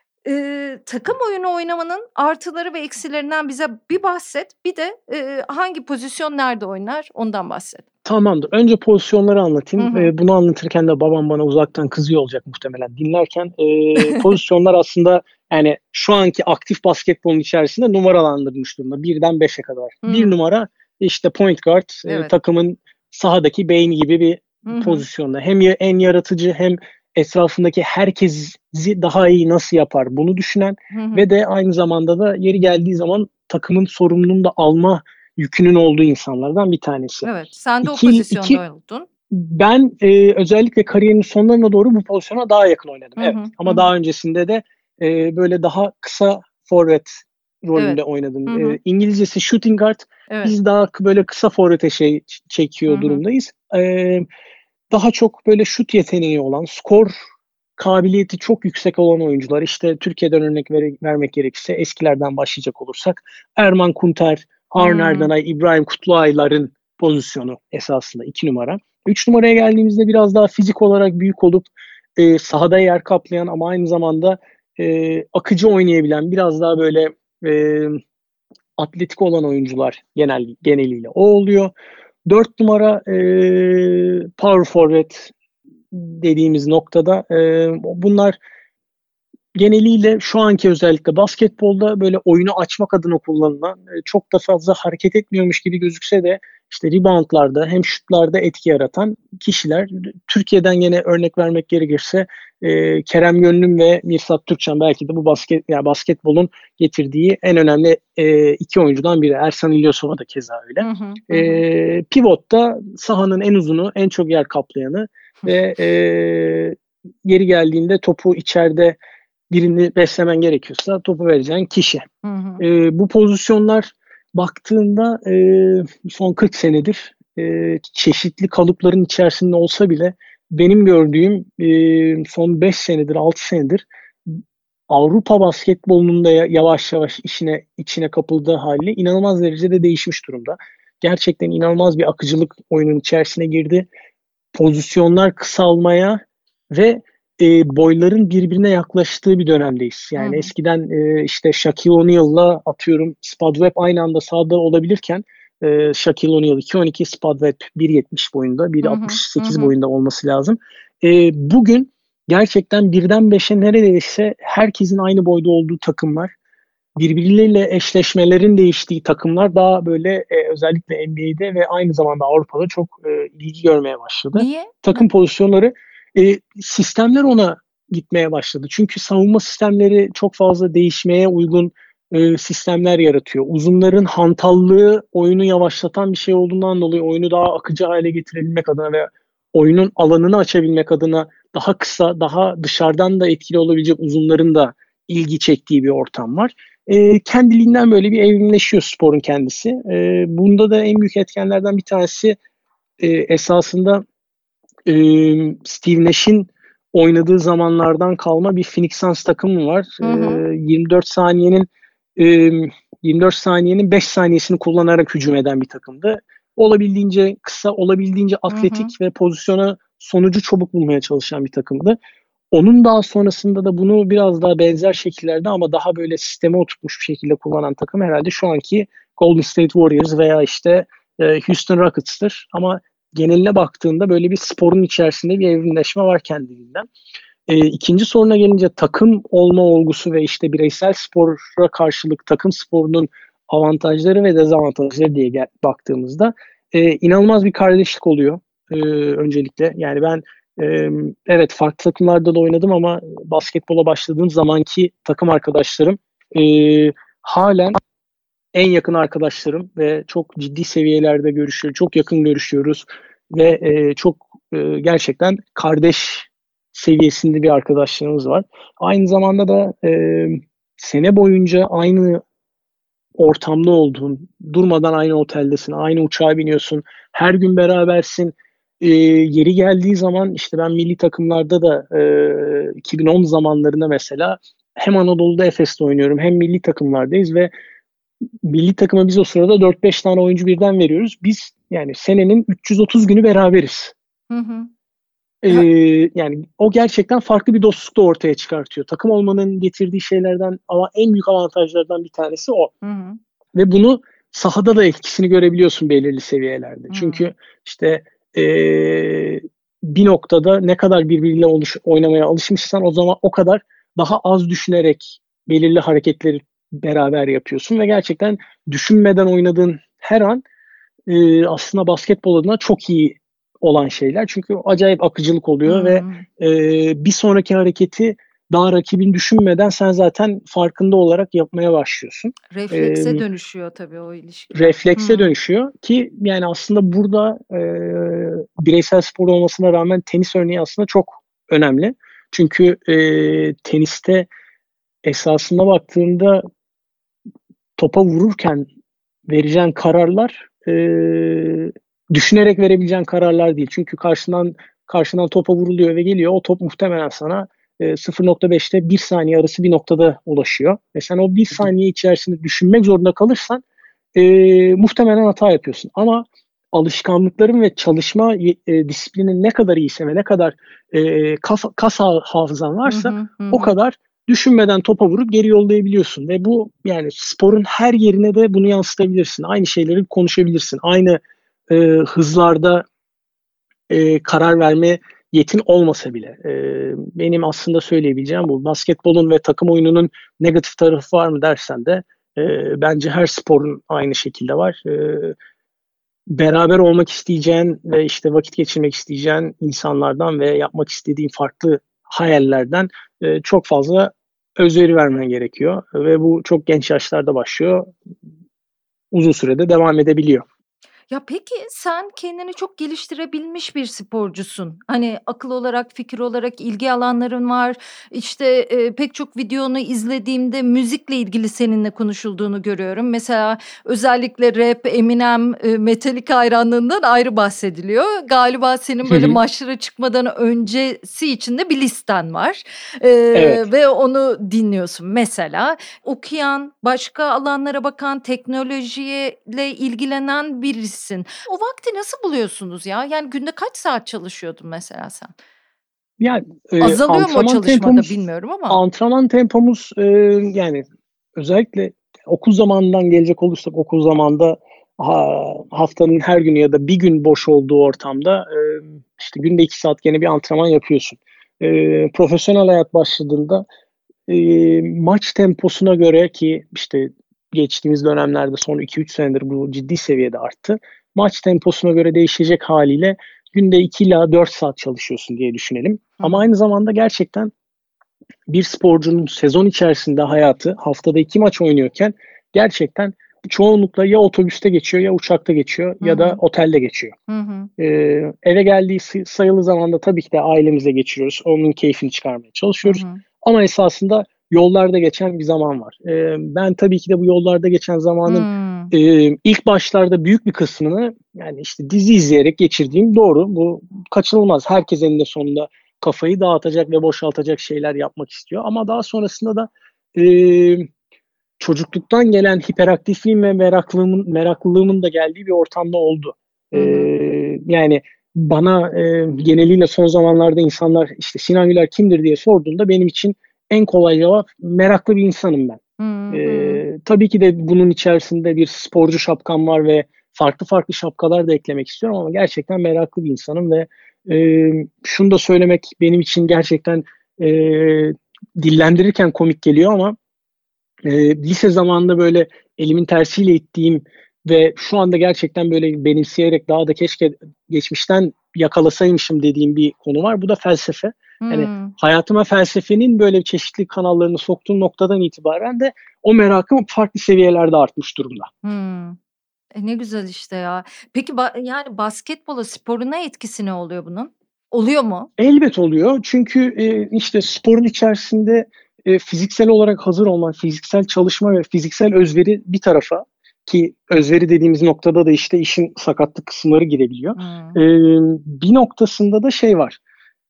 Speaker 1: E, takım oyunu oynamanın artıları ve eksilerinden bize bir bahset. Bir de e, hangi pozisyon nerede oynar ondan bahset.
Speaker 2: Tamamdır. Önce pozisyonları
Speaker 1: Hı
Speaker 2: anlatayım.
Speaker 1: hı.
Speaker 2: Ee, bunu anlatırken de babam bana uzaktan kızıyor olacak muhtemelen dinlerken. Ee, pozisyonlar aslında yani şu anki aktif basketbolun içerisinde numaralandırılmış durumda. Birden beşe kadar.
Speaker 1: Hı
Speaker 2: Bir
Speaker 1: hı.
Speaker 2: numara işte point guard, e,
Speaker 1: Evet.
Speaker 2: takımın sahadaki beyni gibi bir
Speaker 1: Hı hı.
Speaker 2: pozisyonda. Hem ya- en yaratıcı hem etrafındaki herkesi daha iyi nasıl yapar bunu düşünen
Speaker 1: Hı hı.
Speaker 2: ve de aynı zamanda da yeri geldiği zaman takımın sorumluluğunu da alma yükünün olduğu insanlardan bir tanesi.
Speaker 1: Evet, sen de o
Speaker 2: İki,
Speaker 1: pozisyonda
Speaker 2: iki
Speaker 1: oldun.
Speaker 2: ben e, özellikle kariyerimin sonlarına doğru bu pozisyona daha yakın oynadım.
Speaker 1: Hı
Speaker 2: Evet.
Speaker 1: hı. Hı
Speaker 2: Ama
Speaker 1: hı.
Speaker 2: daha öncesinde de e, böyle daha kısa forvet rolünde
Speaker 1: Evet. Hı
Speaker 2: oynadım.
Speaker 1: hı.
Speaker 2: E, İngilizcesi shooting guard.
Speaker 1: Evet.
Speaker 2: Biz daha k- böyle kısa forvete şey ç-
Speaker 1: Hı
Speaker 2: çekiyor
Speaker 1: hı.
Speaker 2: durumdayız. E, daha çok böyle şut yeteneği olan, skor kabiliyeti çok yüksek olan oyuncular. İşte Türkiye'den örnek ver- vermek gerekirse eskilerden başlayacak olursak Erman Kunter, Harun
Speaker 1: Hmm.
Speaker 2: Erdenay, İbrahim Kutluaylar'ın pozisyonu esasında iki numara. Üç numaraya geldiğimizde biraz daha fizik olarak büyük olup e, sahada yer kaplayan ama aynı zamanda e, akıcı oynayabilen biraz daha böyle e, atletik olan oyuncular genel geneliyle o oluyor. Dört numara e, power forward dediğimiz noktada e, bunlar geneliyle şu anki özellikle basketbolda böyle oyunu açmak adına kullanılan e, çok da fazla hareket etmiyormuş gibi gözükse de işte reboundlarda hem şutlarda etki yaratan kişiler. Türkiye'den yine örnek vermek gerekirse e, Kerem Gönlüm ve Mirsat Türkçen belki de bu basket yani basketbolun getirdiği en önemli e, iki oyuncudan biri. Ersan İlyasova da keza öyle.
Speaker 1: Hı hı. Hı hı.
Speaker 2: E, pivotta sahanın en uzunu, en çok yer kaplayanı ve e, yeri geldiğinde topu içeride birini beslemen gerekiyorsa topu vereceğin kişi.
Speaker 1: Hı hı.
Speaker 2: E, bu pozisyonlar baktığında e, son kırk senedir e, çeşitli kalıpların içerisinde olsa bile benim gördüğüm e, son beş senedir, altı senedir Avrupa basketbolunun da yavaş yavaş işine içine kapıldığı hali inanılmaz derecede değişmiş durumda. Gerçekten inanılmaz bir akıcılık oyunun içerisine girdi. Pozisyonlar kısalmaya ve e, boyların birbirine yaklaştığı bir dönemdeyiz. Yani
Speaker 1: Hı hı.
Speaker 2: eskiden e, işte Shaquille O'Neal'la atıyorum Spud Webb aynı anda sahada olabilirken e, Shaquille O'Neal iki on iki, Spud Webb bir yetmiş boyunda,
Speaker 1: Hı
Speaker 2: bir
Speaker 1: hı.
Speaker 2: altmış
Speaker 1: Hı
Speaker 2: sekiz
Speaker 1: hı.
Speaker 2: boyunda olması lazım. E, bugün gerçekten birden beşe neredeyse herkesin aynı boyda olduğu takımlar, birbirleriyle eşleşmelerin değiştiği takımlar daha böyle e, özellikle N B A'de ve aynı zamanda Avrupa'da çok e, ilgi görmeye başladı.
Speaker 1: Niye?
Speaker 2: Takım pozisyonları, e, sistemler ona gitmeye başladı. Çünkü savunma sistemleri çok fazla değişmeye uygun e, sistemler yaratıyor. Uzunların hantallığı oyunu yavaşlatan bir şey olduğundan dolayı oyunu daha akıcı hale getirebilmek adına ve oyunun alanını açabilmek adına daha kısa, daha dışarıdan da etkili olabilecek uzunların da ilgi çektiği bir ortam var. E, kendiliğinden böyle bir evrimleşiyor sporun kendisi. E, bunda da en büyük etkenlerden bir tanesi e, esasında e, Steve Nash'in oynadığı zamanlardan kalma bir Phoenix Suns takımı var.
Speaker 1: Hı hı.
Speaker 2: E, yirmi dört saniyenin e, yirmi dört saniyenin beş saniyesini kullanarak hücum eden bir takımdı. Olabildiğince kısa, olabildiğince
Speaker 1: Hı hı.
Speaker 2: atletik ve pozisyona sonucu çabuk bulmaya çalışan bir takımdı. Onun daha sonrasında da bunu biraz daha benzer şekillerde ama daha böyle sisteme oturtmuş bir şekilde kullanan takım herhalde şu anki Golden State Warriors veya işte e, Houston Rockets'tır. Ama geneline baktığında böyle bir sporun içerisinde bir evrimleşme var kendiliğinden. E, ikinci soruna gelince takım olma olgusu ve işte bireysel spora karşılık takım sporunun avantajları ve dezavantajları diye gel- baktığımızda e, inanılmaz bir kardeşlik oluyor e, öncelikle. Yani ben e, evet farklı takımlarda da oynadım ama basketbola başladığım zamanki takım arkadaşlarım e, halen en yakın arkadaşlarım ve çok ciddi seviyelerde görüşüyoruz. Çok yakın görüşüyoruz ve e, çok e, gerçekten kardeş seviyesinde bir arkadaşlığımız var. Aynı zamanda da e, sene boyunca aynı ortamda olduğun, durmadan aynı oteldesin, aynı uçağa biniyorsun, her gün berabersin. E, yeri geldiği zaman işte ben milli takımlarda da e, iki bin on zamanlarında mesela hem Anadolu'da Efes'te oynuyorum hem milli takımlardayız ve milli takıma biz o sırada dört beş tane oyuncu birden veriyoruz. Biz yani senenin üç yüz otuz günü beraberiz.
Speaker 1: Hı hı.
Speaker 2: Ee, yani o gerçekten farklı bir dostluk da ortaya çıkartıyor. Takım olmanın getirdiği şeylerden ama en büyük avantajlardan bir tanesi o.
Speaker 1: Hı hı.
Speaker 2: Ve bunu sahada da etkisini görebiliyorsun belirli seviyelerde.
Speaker 1: Hı.
Speaker 2: Çünkü işte ee, bir noktada ne kadar birbiriyle oluş, oynamaya alışmışsan o zaman o kadar daha az düşünerek belirli hareketleri beraber yapıyorsun ve gerçekten düşünmeden oynadığın her an e, aslında basketbol adına çok iyi olan şeyler. Çünkü acayip akıcılık oluyor
Speaker 1: Hı.
Speaker 2: ve e, bir sonraki hareketi daha rakibin düşünmeden sen zaten farkında olarak yapmaya başlıyorsun.
Speaker 1: Reflekse
Speaker 2: E,
Speaker 1: dönüşüyor tabii o ilişkiler.
Speaker 2: reflekse
Speaker 1: Hı.
Speaker 2: dönüşüyor ki yani aslında burada e, bireysel spor olmasına rağmen tenis örneği aslında çok önemli. Çünkü e, teniste esasına baktığında topa vururken vereceğin kararlar e, düşünerek verebileceğin kararlar değil. Çünkü karşından karşından topa vuruluyor ve geliyor. O top muhtemelen sana e, sıfır nokta beşte bir saniye arası bir noktada ulaşıyor. Ve sen o bir saniye içerisinde düşünmek zorunda kalırsan e, muhtemelen hata yapıyorsun. Ama alışkanlıkların ve çalışma e, disiplinin ne kadar iyiyse ve ne kadar e, kas, kas hafızan
Speaker 1: Hı
Speaker 2: varsa
Speaker 1: hı, hı
Speaker 2: o
Speaker 1: hı.
Speaker 2: kadar düşünmeden topa vurup geri yollayabiliyorsun ve bu yani sporun her yerine de bunu yansıtabilirsin. Aynı şeyleri konuşabilirsin. Aynı e, hızlarda e, karar verme yetin olmasa bile. E, benim aslında söyleyebileceğim bu. Basketbolun ve takım oyununun negatif tarafı var mı dersen de e, bence her sporun aynı şekilde var. E, beraber olmak isteyeceğin ve işte vakit geçirmek isteyeceğin insanlardan ve yapmak istediğin farklı hayallerden e, çok fazla özveri vermen gerekiyor ve bu çok genç yaşlarda başlıyor. Uzun sürede devam edebiliyor.
Speaker 1: Ya peki sen kendini çok geliştirebilmiş bir sporcusun. Hani akıl olarak, fikir olarak ilgi alanların var. İşte e, pek çok videonu izlediğimde müzikle ilgili seninle konuşulduğunu görüyorum. Mesela özellikle rap, Eminem, e, Metallica hayranlığından ayrı bahsediliyor. Galiba senin böyle maçlara çıkmadan öncesi için de bir listen var. E,
Speaker 2: Evet.
Speaker 1: Ve onu dinliyorsun mesela. Okuyan, başka alanlara bakan, teknolojiyle ilgilenen birisi. O vakti nasıl buluyorsunuz ya? Yani günde kaç saat çalışıyordun mesela sen?
Speaker 2: Yani e,
Speaker 1: Azalıyor mu o
Speaker 2: antrenman
Speaker 1: çalışmada
Speaker 2: tempomuz
Speaker 1: bilmiyorum ama.
Speaker 2: antrenman tempomuz e, yani özellikle okul zamanından gelecek olursak okul zamanında ha, haftanın her günü ya da bir gün boş olduğu ortamda e, işte günde iki saat gene bir antrenman yapıyorsun. E, profesyonel hayat başladığında e, maç temposuna göre ki işte geçtiğimiz dönemlerde son iki üç senedir bu ciddi seviyede arttı. Maç temposuna göre değişecek haliyle günde iki ila dört saat çalışıyorsun diye düşünelim.
Speaker 1: Hı
Speaker 2: Ama
Speaker 1: hı.
Speaker 2: aynı zamanda gerçekten bir sporcunun sezon içerisinde hayatı haftada iki maç oynuyorken gerçekten çoğunlukla ya otobüste geçiyor ya uçakta geçiyor
Speaker 1: Hı
Speaker 2: ya da
Speaker 1: hı.
Speaker 2: otelde geçiyor.
Speaker 1: Hı hı.
Speaker 2: Ee, eve geldiği sayılı zamanda tabii ki de ailemizle geçiriyoruz. Onun keyfini çıkarmaya
Speaker 1: Hı
Speaker 2: çalışıyoruz.
Speaker 1: hı.
Speaker 2: Ama esasında yollarda geçen bir zaman var. Ee, ben tabii ki de bu yollarda geçen zamanın
Speaker 1: Hımm.
Speaker 2: e, ilk başlarda büyük bir kısmını yani işte dizi izleyerek geçirdiğim doğru. Bu kaçınılmaz. Herkes eninde sonunda kafayı dağıtacak ve boşaltacak şeyler yapmak istiyor. Ama daha sonrasında da e, çocukluktan gelen hiperaktifliğim ve meraklılığımın, meraklılığımın da geldiği bir ortamda oldu.
Speaker 1: Hı
Speaker 2: Ee,
Speaker 1: hı.
Speaker 2: yani bana e, geneliyle son zamanlarda insanlar işte Sinan Güler kimdir diye sorduğunda benim için en kolay cevap meraklı bir insanım ben.
Speaker 1: Hı hı.
Speaker 2: E, tabii ki de bunun içerisinde bir sporcu şapkam var ve farklı farklı şapkalar da eklemek istiyorum ama gerçekten meraklı bir insanım ve e, şunu da söylemek benim için gerçekten e, dillendirirken komik geliyor ama e, lise zamanında böyle elimin tersiyle ittiğim ve şu anda gerçekten böyle benimseyerek daha da keşke geçmişten yakalasaymışım dediğim bir konu var. Bu da felsefe. Yani
Speaker 1: Hmm.
Speaker 2: hayatıma felsefenin böyle çeşitli kanallarını soktuğum noktadan itibaren de o merakım farklı seviyelerde artmış durumda.
Speaker 1: Hmm. E ne güzel işte ya. Peki ba- yani basketbola, sporuna etkisi ne oluyor bunun? Oluyor mu?
Speaker 2: Elbet oluyor. Çünkü e, işte sporun içerisinde e, fiziksel olarak hazır olman, fiziksel çalışma ve fiziksel özveri bir tarafa, ki özveri dediğimiz noktada da işte işin sakatlık kısımları girebiliyor.
Speaker 1: Hmm.
Speaker 2: E, bir noktasında da şey var.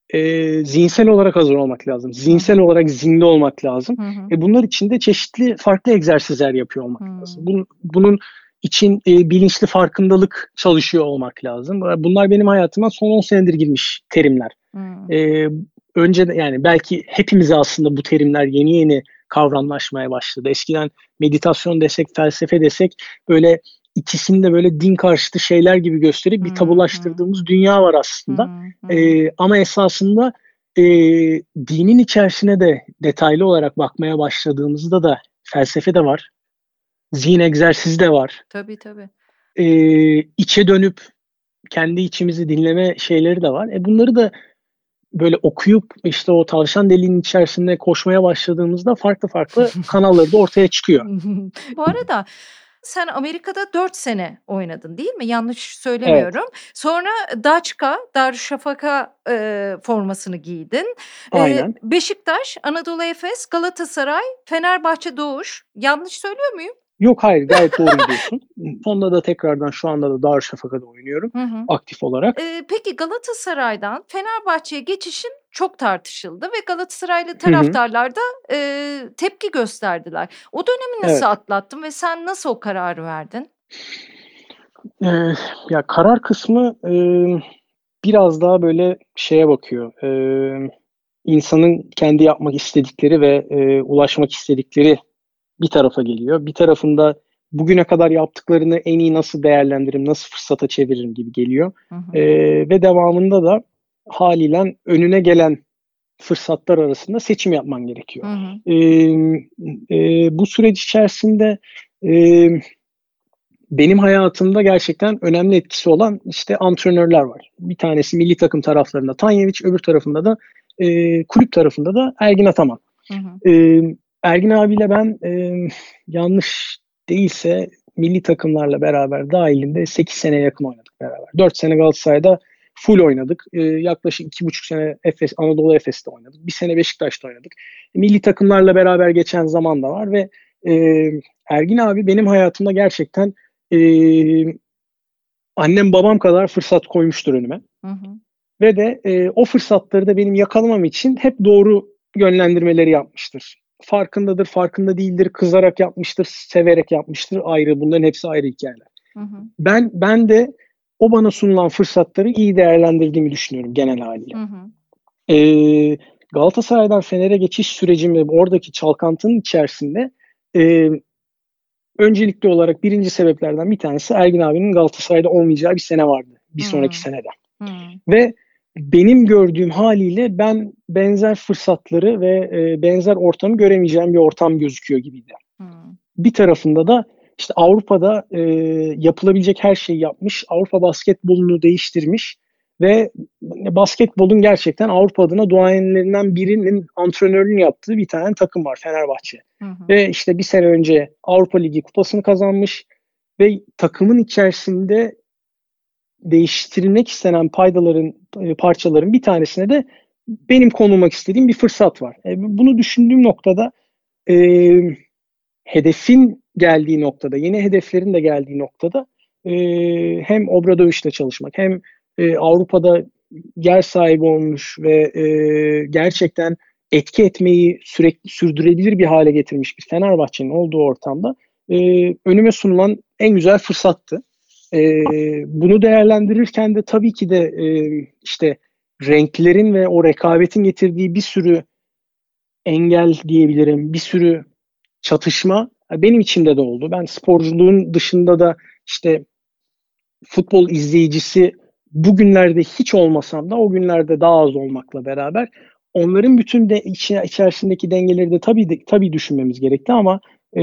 Speaker 2: E, zihinsel olarak hazır olmak lazım. Zihinsel olarak zinde olmak lazım.
Speaker 1: Hı hı.
Speaker 2: E, bunlar için de çeşitli farklı egzersizler yapıyor olmak
Speaker 1: Hmm.
Speaker 2: lazım. Bunun, bunun için e, bilinçli farkındalık çalışıyor olmak lazım. Bunlar benim hayatıma son on senedir girmiş terimler.
Speaker 1: Hmm.
Speaker 2: Ee, önce de yani belki hepimize aslında bu terimler yeni yeni kavramlaşmaya başladı. Eskiden meditasyon desek, felsefe desek böyle ikisini de böyle din karşıtı şeyler gibi gösterip bir
Speaker 1: Hmm.
Speaker 2: tabulaştırdığımız dünya var aslında.
Speaker 1: Hmm. Hmm.
Speaker 2: Ee, ama esasında e, dinin içerisine de detaylı olarak bakmaya başladığımızda da felsefe de var. Zihin egzersizi de var.
Speaker 1: Tabii tabii.
Speaker 2: Ee, içe dönüp kendi içimizi dinleme şeyleri de var. E bunları da böyle okuyup işte o tavşan deliğinin içerisinde koşmaya başladığımızda farklı farklı kanalları da ortaya çıkıyor.
Speaker 1: Bu arada sen Amerika'da dört sene oynadın değil mi? Yanlış
Speaker 2: Evet.
Speaker 1: söylemiyorum. Sonra Daçka, Darüşşafaka e, formasını giydin. E,
Speaker 2: Aynen.
Speaker 1: Beşiktaş, Anadolu Efes, Galatasaray, Fenerbahçe, Doğuş. Yanlış söylüyor muyum?
Speaker 2: Yok hayır gayet doğru gidiyorsun. Sonunda da tekrardan şu anda da Darüşşafaka'da oynuyorum
Speaker 1: Hı hı.
Speaker 2: aktif olarak.
Speaker 1: E, peki Galatasaray'dan Fenerbahçe'ye geçişin çok tartışıldı ve Galatasaraylı
Speaker 2: Hı hı.
Speaker 1: taraftarlar da e, tepki gösterdiler. O dönemi nasıl
Speaker 2: Evet.
Speaker 1: atlattın ve sen nasıl o kararı verdin?
Speaker 2: Ee, ya karar kısmı e, biraz daha böyle şeye bakıyor. Ee, insanın kendi yapmak istedikleri ve e, ulaşmak istedikleri bir tarafa geliyor. Bir tarafında bugüne kadar yaptıklarını en iyi nasıl değerlendiririm, nasıl fırsata çeviririm gibi geliyor.
Speaker 1: Hı hı.
Speaker 2: Ee, ve devamında da haliyle önüne gelen fırsatlar arasında seçim yapman gerekiyor.
Speaker 1: Hı hı.
Speaker 2: Ee, e, bu süreç içerisinde e, benim hayatımda gerçekten önemli etkisi olan işte antrenörler var. Bir tanesi milli takım taraflarında Tanyeviç, öbür tarafında da e, kulüp tarafında da Ergin Ataman.
Speaker 1: Hı hı.
Speaker 2: E, Ergin abiyle ben e, yanlış değilse milli takımlarla beraber dahilinde sekiz seneye yakın oynadık beraber. dört sene Galatasaray'da full oynadık. E, yaklaşık iki buçuk sene Efes, Anadolu Efes'te oynadık. Bir sene Beşiktaş'ta oynadık. Milli takımlarla beraber geçen zaman da var ve e, Ergin abi benim hayatımda gerçekten e, annem babam kadar fırsat koymuştur önüme.
Speaker 1: Hı hı.
Speaker 2: Ve de e, o fırsatları da benim yakalamam için hep doğru yönlendirmeleri yapmıştır. Farkındadır, farkında değildir, kızarak yapmıştır, severek yapmıştır. Ayrı, bunların hepsi ayrı hikayeler.
Speaker 1: Hı hı.
Speaker 2: Ben ben de o bana sunulan fırsatları iyi değerlendirdiğimi düşünüyorum genel haliyle.
Speaker 1: Hı hı.
Speaker 2: Ee, Galatasaray'dan Fener'e geçiş sürecim ve oradaki çalkantının içerisinde e, öncelikli olarak birinci sebeplerden bir tanesi Ergin abinin Galatasaray'da olmayacağı bir sene vardı. Bir
Speaker 1: Hı.
Speaker 2: sonraki senede.
Speaker 1: Hı.
Speaker 2: Ve benim gördüğüm haliyle ben benzer fırsatları ve e, benzer ortamı göremeyeceğim bir ortam gözüküyor gibiydi.
Speaker 1: Hı.
Speaker 2: Bir tarafında da işte Avrupa'da e, yapılabilecek her şeyi yapmış, Avrupa basketbolunu değiştirmiş ve basketbolun gerçekten Avrupa adına duayenlerinden birinin antrenörlüğünü yaptığı bir tane takım var, Fenerbahçe.
Speaker 1: Hı hı.
Speaker 2: Ve işte bir sene önce Avrupa Ligi kupasını kazanmış ve takımın içerisinde değiştirilmek istenen paydaların, e, parçaların bir tanesine de benim konulmak istediğim bir fırsat var. E, bunu düşündüğüm noktada e, hedefin geldiği noktada, yeni hedeflerin de geldiği noktada e, hem Obradoviç'le çalışmak hem e, Avrupa'da yer sahibi olmuş ve e, gerçekten etki etmeyi sürekli sürdürebilir bir hale getirmiş bir Fenerbahçe'nin olduğu ortamda e, önüme sunulan en güzel fırsattı. e, bunu değerlendirirken de tabii ki de e, işte renklerin ve o rekabetin getirdiği bir sürü engel diyebilirim, bir sürü çatışma benim içimde de oldu. Ben sporculuğun dışında da işte futbol izleyicisi bugünlerde hiç olmasam da o günlerde daha az olmakla beraber onların bütün de içi, içerisindeki dengeleri de tabii de, tabii düşünmemiz gerekti ama e,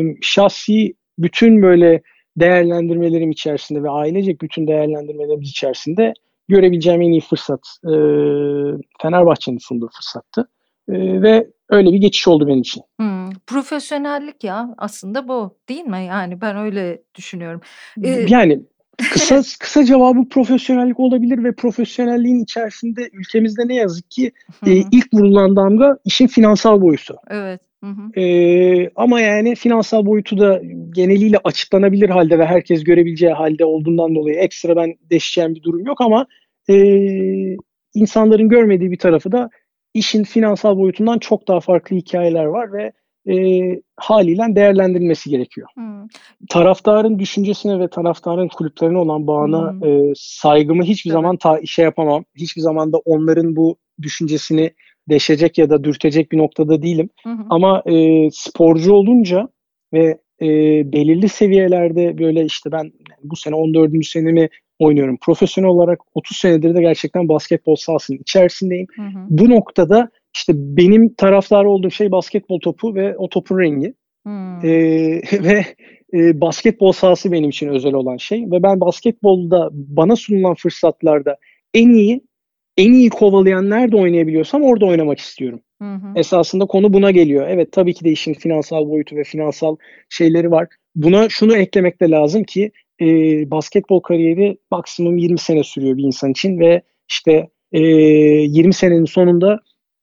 Speaker 2: şahsi bütün böyle değerlendirmelerim içerisinde ve ailecek bütün değerlendirmelerimiz içerisinde görebileceğim en iyi fırsat e, Fenerbahçe'nin sunduğu fırsattı. E, ve öyle bir geçiş oldu benim için.
Speaker 1: Hmm, profesyonellik ya aslında bu değil mi? Yani ben öyle düşünüyorum.
Speaker 2: Ee, yani kısa kısa cevabı profesyonellik olabilir ve profesyonelliğin içerisinde ülkemizde ne yazık ki e, ilk vurulan damga işin finansal boyutu.
Speaker 1: Evet. Hı hı.
Speaker 2: Ee, ama yani finansal boyutu da geneliyle açıklanabilir halde ve herkes görebileceği halde olduğundan dolayı ekstra ben deşeceğim bir durum yok ama e, insanların görmediği bir tarafı da işin finansal boyutundan çok daha farklı hikayeler var ve e, haliyle değerlendirilmesi gerekiyor.
Speaker 1: Hmm.
Speaker 2: Taraftarın düşüncesine ve taraftarın kulüplerine olan bağına
Speaker 1: Hmm.
Speaker 2: e, saygımı hiçbir
Speaker 1: Evet.
Speaker 2: zaman ta şey yapamam. Hiçbir zaman da onların bu düşüncesini deşecek ya da dürtecek bir noktada değilim.
Speaker 1: Hı hı.
Speaker 2: Ama e, sporcu olunca ve e, belirli seviyelerde böyle işte ben bu sene on dördüncü senemi oynuyorum. Profesyonel olarak otuz senedir de gerçekten basketbol sahasının içerisindeyim.
Speaker 1: Hı hı.
Speaker 2: Bu noktada işte benim taraftar olduğum şey basketbol topu ve o topun rengi.
Speaker 1: Hmm.
Speaker 2: E, ve e, basketbol sahası benim için özel olan şey ve ben basketbolda bana sunulan fırsatlarda en iyi en iyi kovalayan nerede oynayabiliyorsam orada oynamak istiyorum.
Speaker 1: Hı hı.
Speaker 2: Esasında konu buna geliyor. Evet tabii ki de işin finansal boyutu ve finansal şeyleri var. Buna şunu eklemek de lazım ki e, basketbol kariyeri maksimum yirmi sene sürüyor bir insan için ve işte e, yirmi senenin sonunda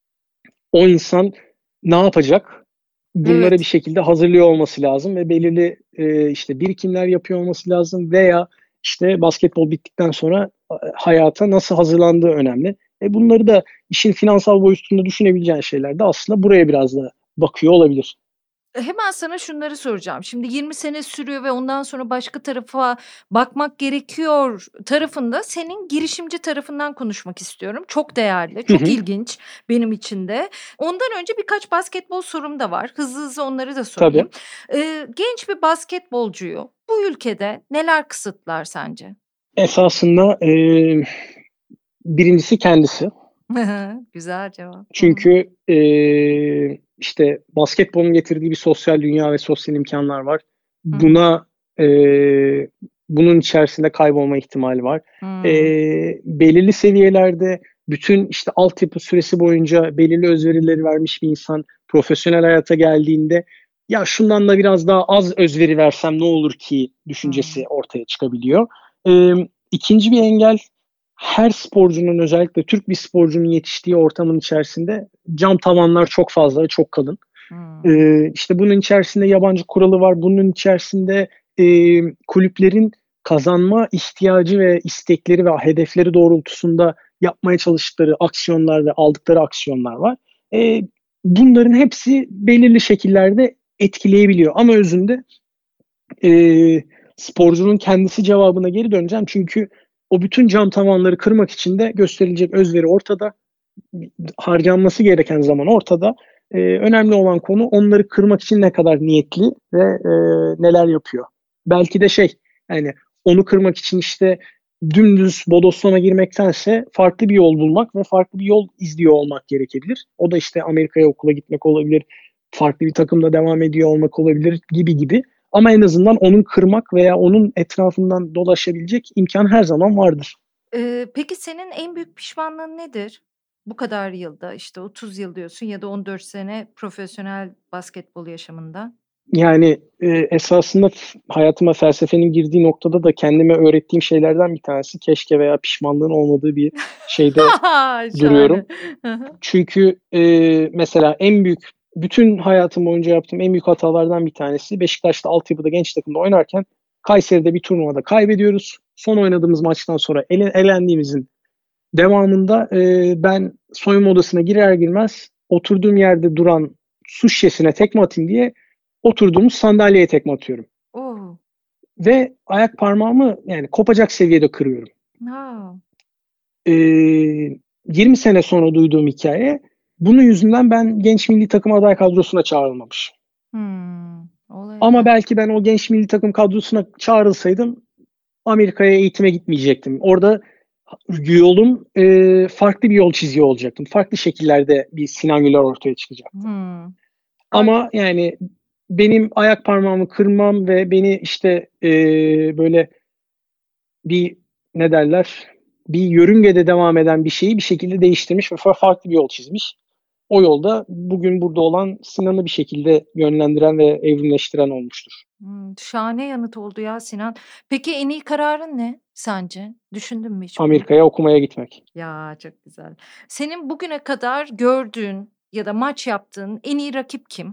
Speaker 2: o insan ne yapacak? Bunları
Speaker 1: Evet.
Speaker 2: bir şekilde hazırlıyor olması lazım ve belirli e, işte birikimler yapıyor olması lazım veya işte basketbol bittikten sonra e, hayata nasıl hazırlandığı önemli. E bunları da işin finansal boyutunda düşünebileceğin şeyler de aslında buraya biraz da bakıyor olabilir.
Speaker 1: Hemen sana şunları soracağım. Şimdi yirmi sene sürüyor ve ondan sonra başka tarafa bakmak gerekiyor tarafında senin girişimci tarafından konuşmak istiyorum. Çok değerli, çok ilginç benim için de. Ondan önce birkaç basketbol sorum da var. Hızlı hızlı onları da sorayım. Ee, genç bir basketbolcuyu bu ülkede neler kısıtlar sence?
Speaker 2: Esasında e, birincisi kendisi.
Speaker 1: Güzel cevap.
Speaker 2: Çünkü e, işte basketbolun getirdiği bir sosyal dünya ve sosyal imkanlar var. Buna e, bunun içerisinde kaybolma ihtimali var. E, belirli seviyelerde bütün işte altyapı süresi boyunca belirli özverileri vermiş bir insan profesyonel hayata geldiğinde ya şundan da biraz daha az özveri versem ne olur ki düşüncesi ortaya çıkabiliyor. E, ikinci bir engel her sporcunun özellikle Türk bir sporcunun yetiştiği ortamın içerisinde cam tavanlar çok fazla ve çok kalın.
Speaker 1: Hmm.
Speaker 2: Ee, işte bunun içerisinde yabancı kuralı var. Bunun içerisinde e, kulüplerin kazanma ihtiyacı ve istekleri ve hedefleri doğrultusunda yapmaya çalıştıkları aksiyonlar ve aldıkları aksiyonlar var. E, bunların hepsi belirli şekillerde etkileyebiliyor. Ama özünde e, sporcunun kendisi cevabına geri döneceğim. Çünkü o bütün cam tavanları kırmak için de gösterilecek özveri ortada. Harcanması gereken zaman ortada. Ee, önemli olan konu onları kırmak için ne kadar niyetli ve e, neler yapıyor. Belki de şey yani onu kırmak için işte dümdüz bodoslama girmektense farklı bir yol bulmak ve farklı bir yol izliyor olmak gerekebilir. O da işte Amerika'ya okula gitmek olabilir, farklı bir takımda devam ediyor olmak olabilir gibi gibi. Ama en azından onun kırmak veya onun etrafından dolaşabilecek imkan her zaman vardır.
Speaker 1: Ee, peki senin en büyük pişmanlığın nedir? Bu kadar yılda işte otuz yıl diyorsun ya da on dört sene profesyonel basketbol yaşamında.
Speaker 2: Yani e, esasında f- hayatıma felsefenin girdiği noktada da kendime öğrettiğim şeylerden bir tanesi keşke veya pişmanlığın olmadığı bir şeyde duruyorum. Çünkü e, mesela en büyük bütün hayatım boyunca yaptığım en büyük hatalardan bir tanesi Beşiktaş'ta altyapıda genç takımda oynarken Kayseri'de bir turnuvada kaybediyoruz. Son oynadığımız maçtan sonra ele, elendiğimizin devamında e, ben soyunma odasına girer girmez oturduğum yerde duran su şişesine tekme atayım diye oturduğumuz sandalyeye tekme atıyorum.
Speaker 1: Oo.
Speaker 2: ve ayak parmağımı yani kopacak seviyede kırıyorum.
Speaker 1: Ha.
Speaker 2: Ee, yirmi sene sonra duyduğum hikaye. Bunun yüzünden ben genç milli takım aday kadrosuna çağrılmamışım.
Speaker 1: Hmm,
Speaker 2: Ama belki ben o genç milli takım kadrosuna çağrılsaydım Amerika'ya eğitime gitmeyecektim. Orada yolum e, farklı bir yol çiziyor olacaktım. Farklı şekillerde bir Sinan Güler ortaya çıkacaktı.
Speaker 1: Hmm.
Speaker 2: Ama yani benim ayak parmağımı kırmam ve beni işte e, böyle bir ne derler bir yörüngede devam eden bir şeyi bir şekilde değiştirmiş ve farklı bir yol çizmiş. O yolda bugün burada olan Sinan'ı bir şekilde yönlendiren ve evrimleştiren olmuştur.
Speaker 1: Hmm, şahane yanıt oldu ya Sinan. Peki en iyi kararın ne sence? Düşündün mü hiç bunu?
Speaker 2: Amerika'ya okumaya gitmek.
Speaker 1: Ya çok güzel. Senin bugüne kadar gördüğün ya da maç yaptığın en iyi rakip kim?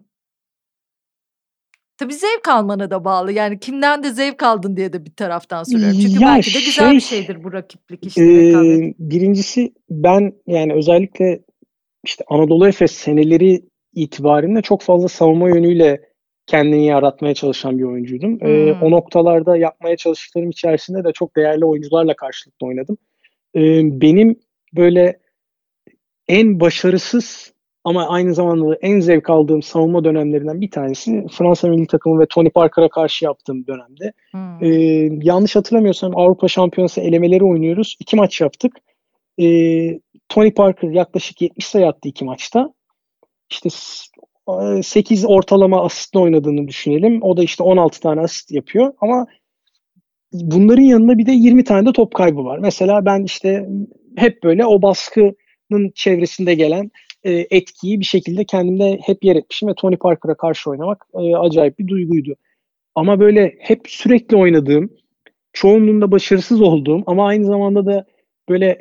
Speaker 1: Tabii zevk almana da bağlı. Yani kimden de zevk aldın diye de bir taraftan soruyorum. Çünkü
Speaker 2: Ya
Speaker 1: belki de güzel bir
Speaker 2: şey,
Speaker 1: şeydir bu rakiplik işte
Speaker 2: e,
Speaker 1: rekabet.
Speaker 2: birincisi ben yani özellikle işte Anadolu Efes seneleri itibariyle çok fazla savunma yönüyle kendini yaratmaya çalışan bir oyuncuydum. E, o
Speaker 1: Hmm.
Speaker 2: noktalarda yapmaya çalıştıklarım içerisinde de çok değerli oyuncularla karşılıklı oynadım. E, benim böyle en başarısız ama aynı zamanda da en zevk aldığım savunma dönemlerinden bir tanesi Fransa milli takımı ve Tony Parker'a karşı yaptığım dönemde.
Speaker 1: Hmm.
Speaker 2: Ee, yanlış hatırlamıyorsam Avrupa Şampiyonası elemeleri oynuyoruz. İki maç yaptık. Ee, Tony Parker yaklaşık yetmiş sayı attı iki maçta. İşte sekiz ortalama asistle oynadığını düşünelim. O da işte on altı tane asist yapıyor ama bunların yanında bir de yirmi tane de top kaybı var. Mesela ben işte hep böyle o baskının çevresinde gelen e, etkiyi bir şekilde kendimde hep yer etmişim ve Tony Parker'a karşı oynamak e, acayip bir duyguydu. Ama böyle hep sürekli oynadığım, çoğunluğunda başarısız olduğum ama aynı zamanda da böyle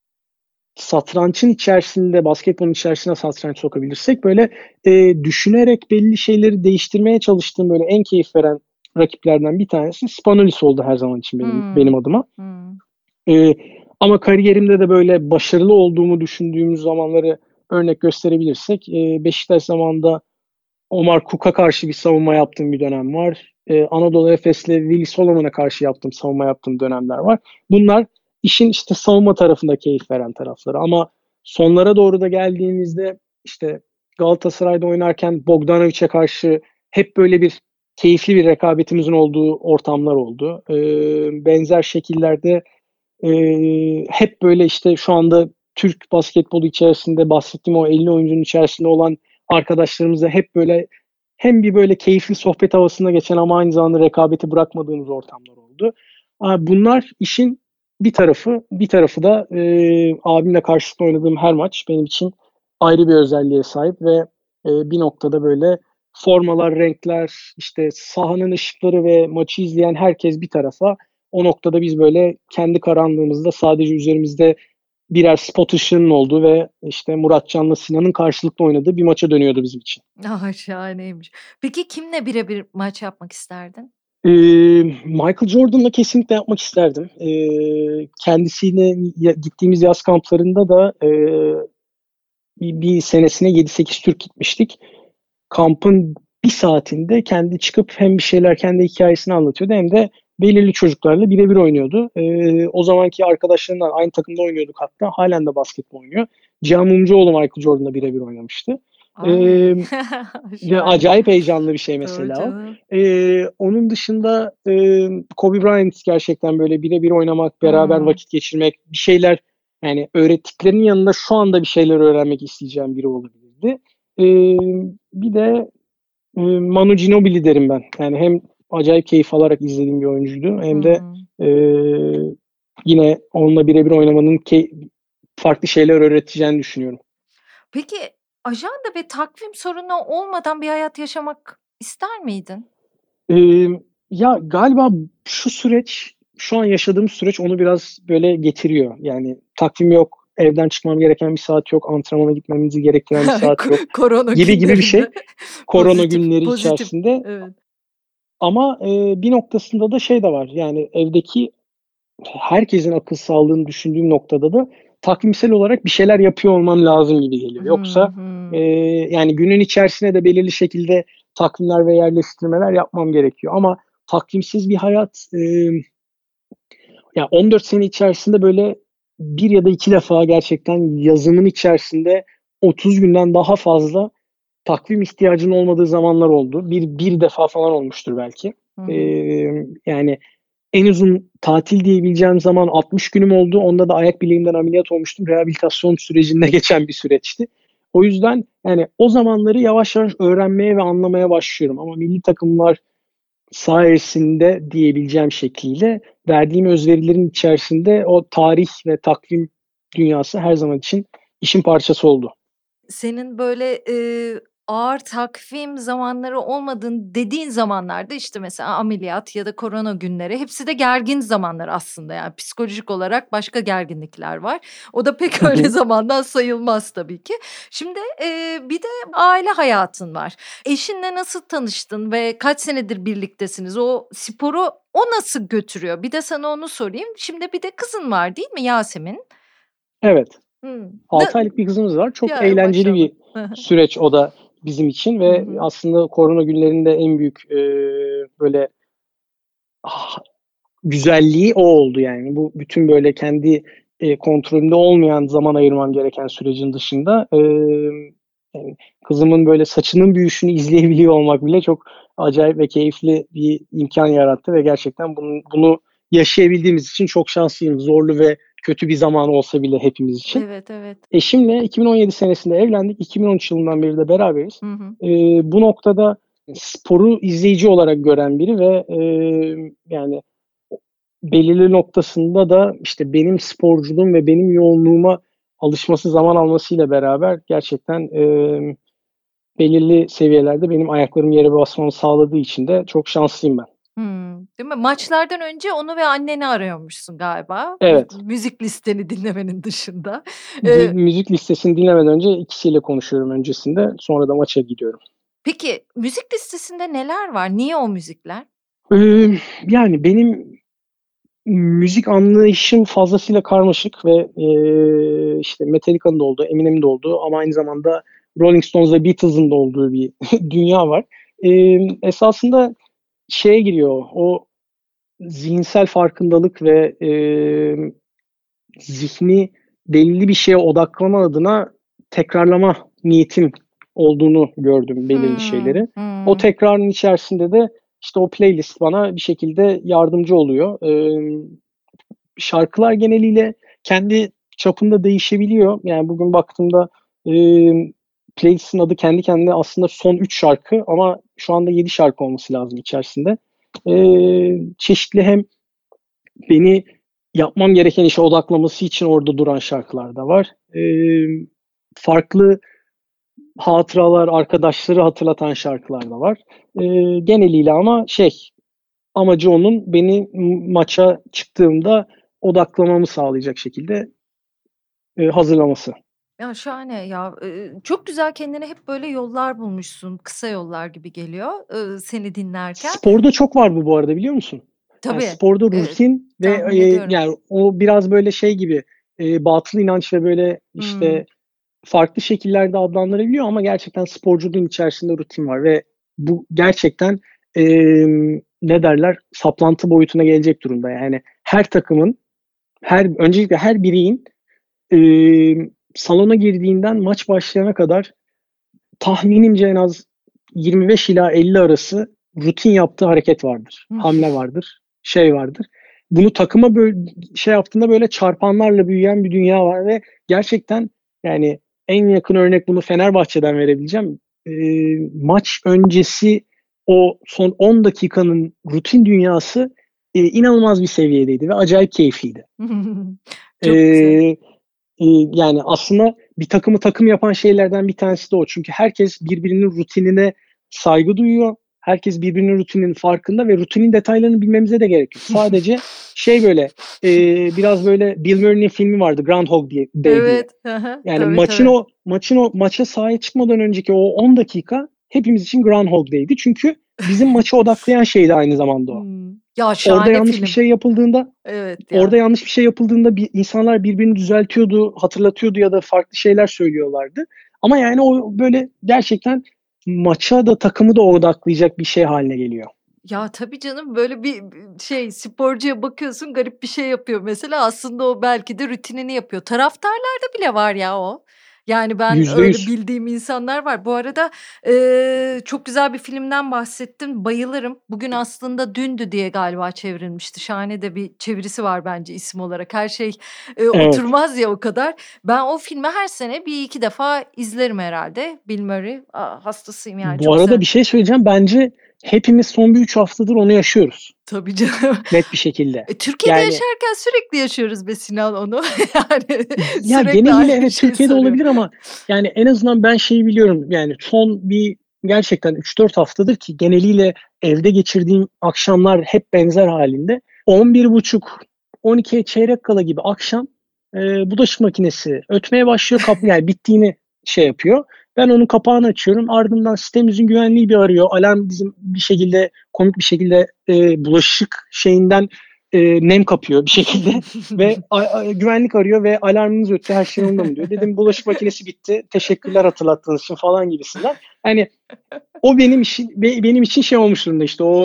Speaker 2: satrançın içerisinde, basketbolun içerisine satranç sokabilirsek böyle e, düşünerek belli şeyleri değiştirmeye çalıştığım böyle en keyif veren rakiplerden bir tanesi Spanoulis oldu her zaman için benim
Speaker 1: Hmm.
Speaker 2: benim adıma.
Speaker 1: Hmm.
Speaker 2: E, ama kariyerimde de böyle başarılı olduğumu düşündüğümüz zamanları örnek gösterebilirsek e, Beşiktaş zamanında Omar Cook'a karşı bir savunma yaptığım bir dönem var. Ee, Anadolu Efes'le Willy Solomon'a karşı yaptığım, savunma yaptığım dönemler var. Bunlar işin işte savunma tarafında keyif veren tarafları. Ama sonlara doğru da geldiğimizde işte Galatasaray'da oynarken Bogdanovic'e karşı hep böyle bir keyifli bir rekabetimizin olduğu ortamlar oldu. Ee, benzer şekillerde e, hep böyle işte şu anda Türk basketbolu içerisinde bahsettiğim o elli oyuncunun içerisinde olan arkadaşlarımızla hep böyle hem bir böyle keyifli sohbet havasında geçen ama aynı zamanda rekabeti bırakmadığımız ortamlar oldu. Bunlar işin bir tarafı. Bir tarafı da e, abimle karşılıklı oynadığım her maç benim için ayrı bir özelliğe sahip ve e, bir noktada böyle formalar, renkler, işte sahanın ışıkları ve maçı izleyen herkes bir tarafa. O noktada biz böyle kendi karanlığımızda sadece üzerimizde birer spot ışığının olduğu ve işte Muratcan'la Sinan'ın karşılıklı oynadığı bir maça dönüyordu bizim için.
Speaker 1: Ah, şahaneymiş. Peki kimle birebir maç yapmak isterdin?
Speaker 2: Ee, Michael Jordan'la kesinlikle yapmak isterdim. Ee, kendisiyle gittiğimiz yaz kamplarında da e, bir, bir senesine yedi sekiz Türk gitmiştik. Kampın bir saatinde kendi çıkıp hem bir şeyler kendi hikayesini anlatıyordu hem de belirli çocuklarla birebir oynuyordu. Ee, o zamanki arkadaşlarından aynı takımda oynuyorduk hatta. Halen de basketbol oynuyor. Cihan Mumcuoğlu Michael Jordan'la birebir oynamıştı. Ee, ve acayip heyecanlı bir şey mesela o. Ee, onun dışında e, Kobe Bryant gerçekten böyle birebir oynamak, beraber hmm. vakit geçirmek, bir şeyler yani öğrettiklerinin yanında şu anda bir şeyler öğrenmek isteyeceğim biri olabilirdi. Ee, bir de e, Manu Ginobili derim ben. Yani hem acayip keyif alarak izlediğim bir oyuncuydu hem de hmm. e, yine onunla birebir oynamanın key- farklı şeyler öğreteceğini düşünüyorum.
Speaker 1: Peki ajanda ve takvim sorunu olmadan bir hayat yaşamak ister miydin?
Speaker 2: Ee, ya galiba şu süreç, şu an yaşadığım süreç onu biraz böyle getiriyor. Yani takvim yok, evden çıkmam gereken bir saat yok, antrenmana gitmemizi gerektiren bir saat yok
Speaker 1: Korona
Speaker 2: gibi gibi bir şey. Korona
Speaker 1: pozitif,
Speaker 2: günleri
Speaker 1: pozitif.
Speaker 2: içerisinde.
Speaker 1: Evet.
Speaker 2: Ama e, bir noktasında da şey de var. Yani evdeki herkesin akıl sağlığını düşündüğüm noktada da takvimsel olarak bir şeyler yapıyor olmam lazım gibi geliyor. Yoksa
Speaker 1: hmm.
Speaker 2: e, yani günün içerisine de belirli şekilde takvimler ve yerleştirmeler yapmam gerekiyor. Ama takvimsiz bir hayat. E, ya on dört sene içerisinde böyle bir ya da iki defa gerçekten yazımın içerisinde otuz günden daha fazla takvim ihtiyacının olmadığı zamanlar oldu. Bir, bir defa falan olmuştur belki.
Speaker 1: Hı hı.
Speaker 2: Ee, yani en uzun tatil diyebileceğim zaman altmış günüm oldu. Onda da ayak bileğimden ameliyat olmuştum. Rehabilitasyon sürecinde geçen bir süreçti. O yüzden yani o zamanları yavaş yavaş öğrenmeye ve anlamaya başlıyorum. Ama milli takımlar sayesinde diyebileceğim şekliyle verdiğim özverilerin içerisinde o tarih ve takvim dünyası her zaman için işin parçası oldu.
Speaker 1: Senin böyle e, ağır takvim zamanları olmadığın dediğin zamanlarda işte mesela ameliyat ya da korona günleri hepsi de gergin zamanlar aslında, yani psikolojik olarak başka gerginlikler var. O da pek öyle zamandan sayılmaz tabii ki. Şimdi e, bir de aile hayatın var. Eşinle nasıl tanıştın ve kaç senedir birliktesiniz? O sporu o nasıl götürüyor? Bir de sana onu sorayım. Şimdi bir de kızın var değil mi, Yasemin?
Speaker 2: Evet.
Speaker 1: Hmm.
Speaker 2: altı aylık bir kızımız var. Çok
Speaker 1: Ya,
Speaker 2: eğlenceli
Speaker 1: maşallah.
Speaker 2: bir süreç o da bizim için ve
Speaker 1: Hı hı.
Speaker 2: aslında korona günlerinde en büyük e, böyle ah, güzelliği o oldu yani. Bu bütün böyle kendi e, kontrolünde olmayan zaman ayırmam gereken sürecin dışında e, yani kızımın böyle saçının büyüyüşünü izleyebiliyor olmak bile çok acayip ve keyifli bir imkan yarattı ve gerçekten bunu, bunu yaşayabildiğimiz için çok şanslıyım. Zorlu ve kötü bir zaman olsa bile hepimiz için.
Speaker 1: Evet, evet.
Speaker 2: Eşimle iki bin on yedi senesinde evlendik. iki bin on üç yılından beri de beraberiz.
Speaker 1: Hı hı.
Speaker 2: Ee, bu noktada sporu izleyici olarak gören biri ve e, yani belirli noktasında da işte benim sporculuğum ve benim yoğunluğuma alışması zaman almasıyla beraber gerçekten e, belirli seviyelerde benim ayaklarım yere basmamı sağladığı için de çok şanslıyım ben.
Speaker 1: Hımm. Değil mi? Maçlardan önce onu ve anneni arıyormuşsun galiba.
Speaker 2: Evet.
Speaker 1: Mü müzik listeni dinlemenin dışında.
Speaker 2: Mü-
Speaker 1: Eee,
Speaker 2: müzik listesini dinlemeden önce ikisiyle konuşuyorum öncesinde. Sonra da maça gidiyorum.
Speaker 1: peki müzik listesinde neler var? Niye o müzikler?
Speaker 2: Ee, yani benim müzik anlayışım fazlasıyla karmaşık ve e, işte Metallica'nın da olduğu, Eminem'in de olduğu ama aynı zamanda Rolling Stones ve Beatles'ın da olduğu bir dünya var. E, esasında şeye giriyor, o zihinsel farkındalık ve e, zihni belli bir şeye odaklama adına tekrarlama niyetim olduğunu gördüm belirli şeyleri.
Speaker 1: Hımm.
Speaker 2: O
Speaker 1: Hımm.
Speaker 2: tekrarın içerisinde de işte o playlist bana bir şekilde yardımcı oluyor. Ee, şarkılar geneliyle kendi çapında değişebiliyor. Yani bugün baktığımda e, playlistin adı kendi kendine aslında son üç şarkı ama şu anda yedi şarkı olması lazım içerisinde. E, çeşitli hem beni yapmam gereken işe odaklaması için orada duran şarkılar da var. E, farklı hatıralar, arkadaşları hatırlatan şarkılar da var. E, geneliyle ama şey, amacı onun beni maça çıktığımda odaklamamı sağlayacak şekilde e, hazırlaması.
Speaker 1: Ya, şahane ya. Eee, çok güzel kendine hep böyle yollar bulmuşsun. Kısa yollar gibi geliyor, ııı, seni dinlerken.
Speaker 2: Sporda çok var bu bu arada biliyor musun? Yani
Speaker 1: Tabii,
Speaker 2: sporda
Speaker 1: eee,
Speaker 2: rutin ve
Speaker 1: tahmin
Speaker 2: e,
Speaker 1: ediyorum.
Speaker 2: yani o biraz böyle şey gibi e, batıl inanç ve böyle
Speaker 1: Hımm.
Speaker 2: işte farklı şekillerde adlandırabiliyor ama gerçekten sporculuğun içerisinde rutin var ve bu gerçekten e, ne derler saplantı boyutuna gelecek durumda. Yani her takımın, her öncelikle her bireyin e, salona girdiğinden maç başlayana kadar tahminimce en az yirmi beş ila elli arası rutin yaptığı hareket vardır. Hamle vardır, şey vardır. Bunu takıma böyle şey yaptığında böyle çarpanlarla büyüyen bir dünya var ve gerçekten yani en yakın örnek bunu Fenerbahçe'den verebileceğim. E, maç öncesi o son on dakikanın rutin dünyası e, inanılmaz bir seviyedeydi ve acayip keyifliydi.
Speaker 1: Çok güzel.
Speaker 2: E, e, yani aslında bir takımı takım yapan şeylerden bir tanesi de o. Çünkü herkes birbirinin rutinine saygı duyuyor. Herkes birbirinin rutininin farkında ve rutinin detaylarını bilmemize de gerek yok. Sadece şey böyle e, biraz böyle Bill Murray'nin filmi vardı Groundhog Day diye.
Speaker 1: Evet. Hı hı.
Speaker 2: Yani
Speaker 1: Tabii,
Speaker 2: maçın
Speaker 1: tabii.
Speaker 2: o maçın o maça sahaya çıkmadan önceki o on dakika hepimiz için Groundhog Day'di. Çünkü bizim maçı odaklayan şeydi aynı zamanda o.
Speaker 1: Hımm. Ya,
Speaker 2: Orada
Speaker 1: şahane
Speaker 2: yanlış bir
Speaker 1: film.
Speaker 2: şey yapıldığında
Speaker 1: Evet
Speaker 2: orada
Speaker 1: ya.
Speaker 2: yanlış bir şey yapıldığında bir insanlar birbirini düzeltiyordu, hatırlatıyordu ya da farklı şeyler söylüyorlardı. Ama yani o böyle gerçekten maça da takımı da odaklayacak bir şey haline geliyor.
Speaker 1: Ya, tabii canım, böyle bir şey, sporcuya bakıyorsun garip bir şey yapıyor mesela. Aslında o belki de rutinini yapıyor. Taraftarlarda bile var ya o. Yani ben
Speaker 2: yüzde
Speaker 1: öyle
Speaker 2: yüz.
Speaker 1: bildiğim insanlar var. Bu arada, eee, çok güzel bir filmden bahsettin, bayılırım. Bugün Aslında Dündü diye galiba çevrilmişti. Şahane de bir çevirisi var bence isim olarak. Her şey, eee,
Speaker 2: Evet.
Speaker 1: oturmaz ya o kadar. Ben o filmi her sene bir iki defa izlerim herhâlde. Bill Murray, a hastasıyım yani,
Speaker 2: Bu
Speaker 1: çok
Speaker 2: arada bir
Speaker 1: severim.
Speaker 2: şey söyleyeceğim. Bence hepimiz son bir üç haftadır onu yaşıyoruz.
Speaker 1: Tabii canım.
Speaker 2: Net bir şekilde.
Speaker 1: E, Türkiye'de
Speaker 2: Yani
Speaker 1: yaşarken sürekli yaşıyoruz be Sinan onu. Yani
Speaker 2: ya
Speaker 1: sürekli
Speaker 2: geneliyle
Speaker 1: aynı
Speaker 2: evet
Speaker 1: şeyi
Speaker 2: Türkiye'de
Speaker 1: soruyor.
Speaker 2: olabilir ama yani en azından ben şeyi biliyorum. Yani son bir gerçekten üç dört haftadır ki geneliyle evde geçirdiğim akşamlar hep benzer halinde. on bir buçuk on ikiye çeyrek kala gibi akşam e, bulaşık makinesi ötmeye başlıyor. Kap yani bittiğini şey yapıyor. Ben onun kapağını açıyorum. Ardından sitemizin güvenliği bir arıyor. Alarm bizim bir şekilde komik bir şekilde e, bulaşık şeyinden e, nem kapıyor bir şekilde ve a, a, güvenlik arıyor ve alarmınız öttü, her şey yolunda mı diyor. Dedim bulaşık makinesi bitti. Teşekkürler hatırlattığınız için falan gibisinden. Hani o benim için benim için şey olmuş durumda, işte o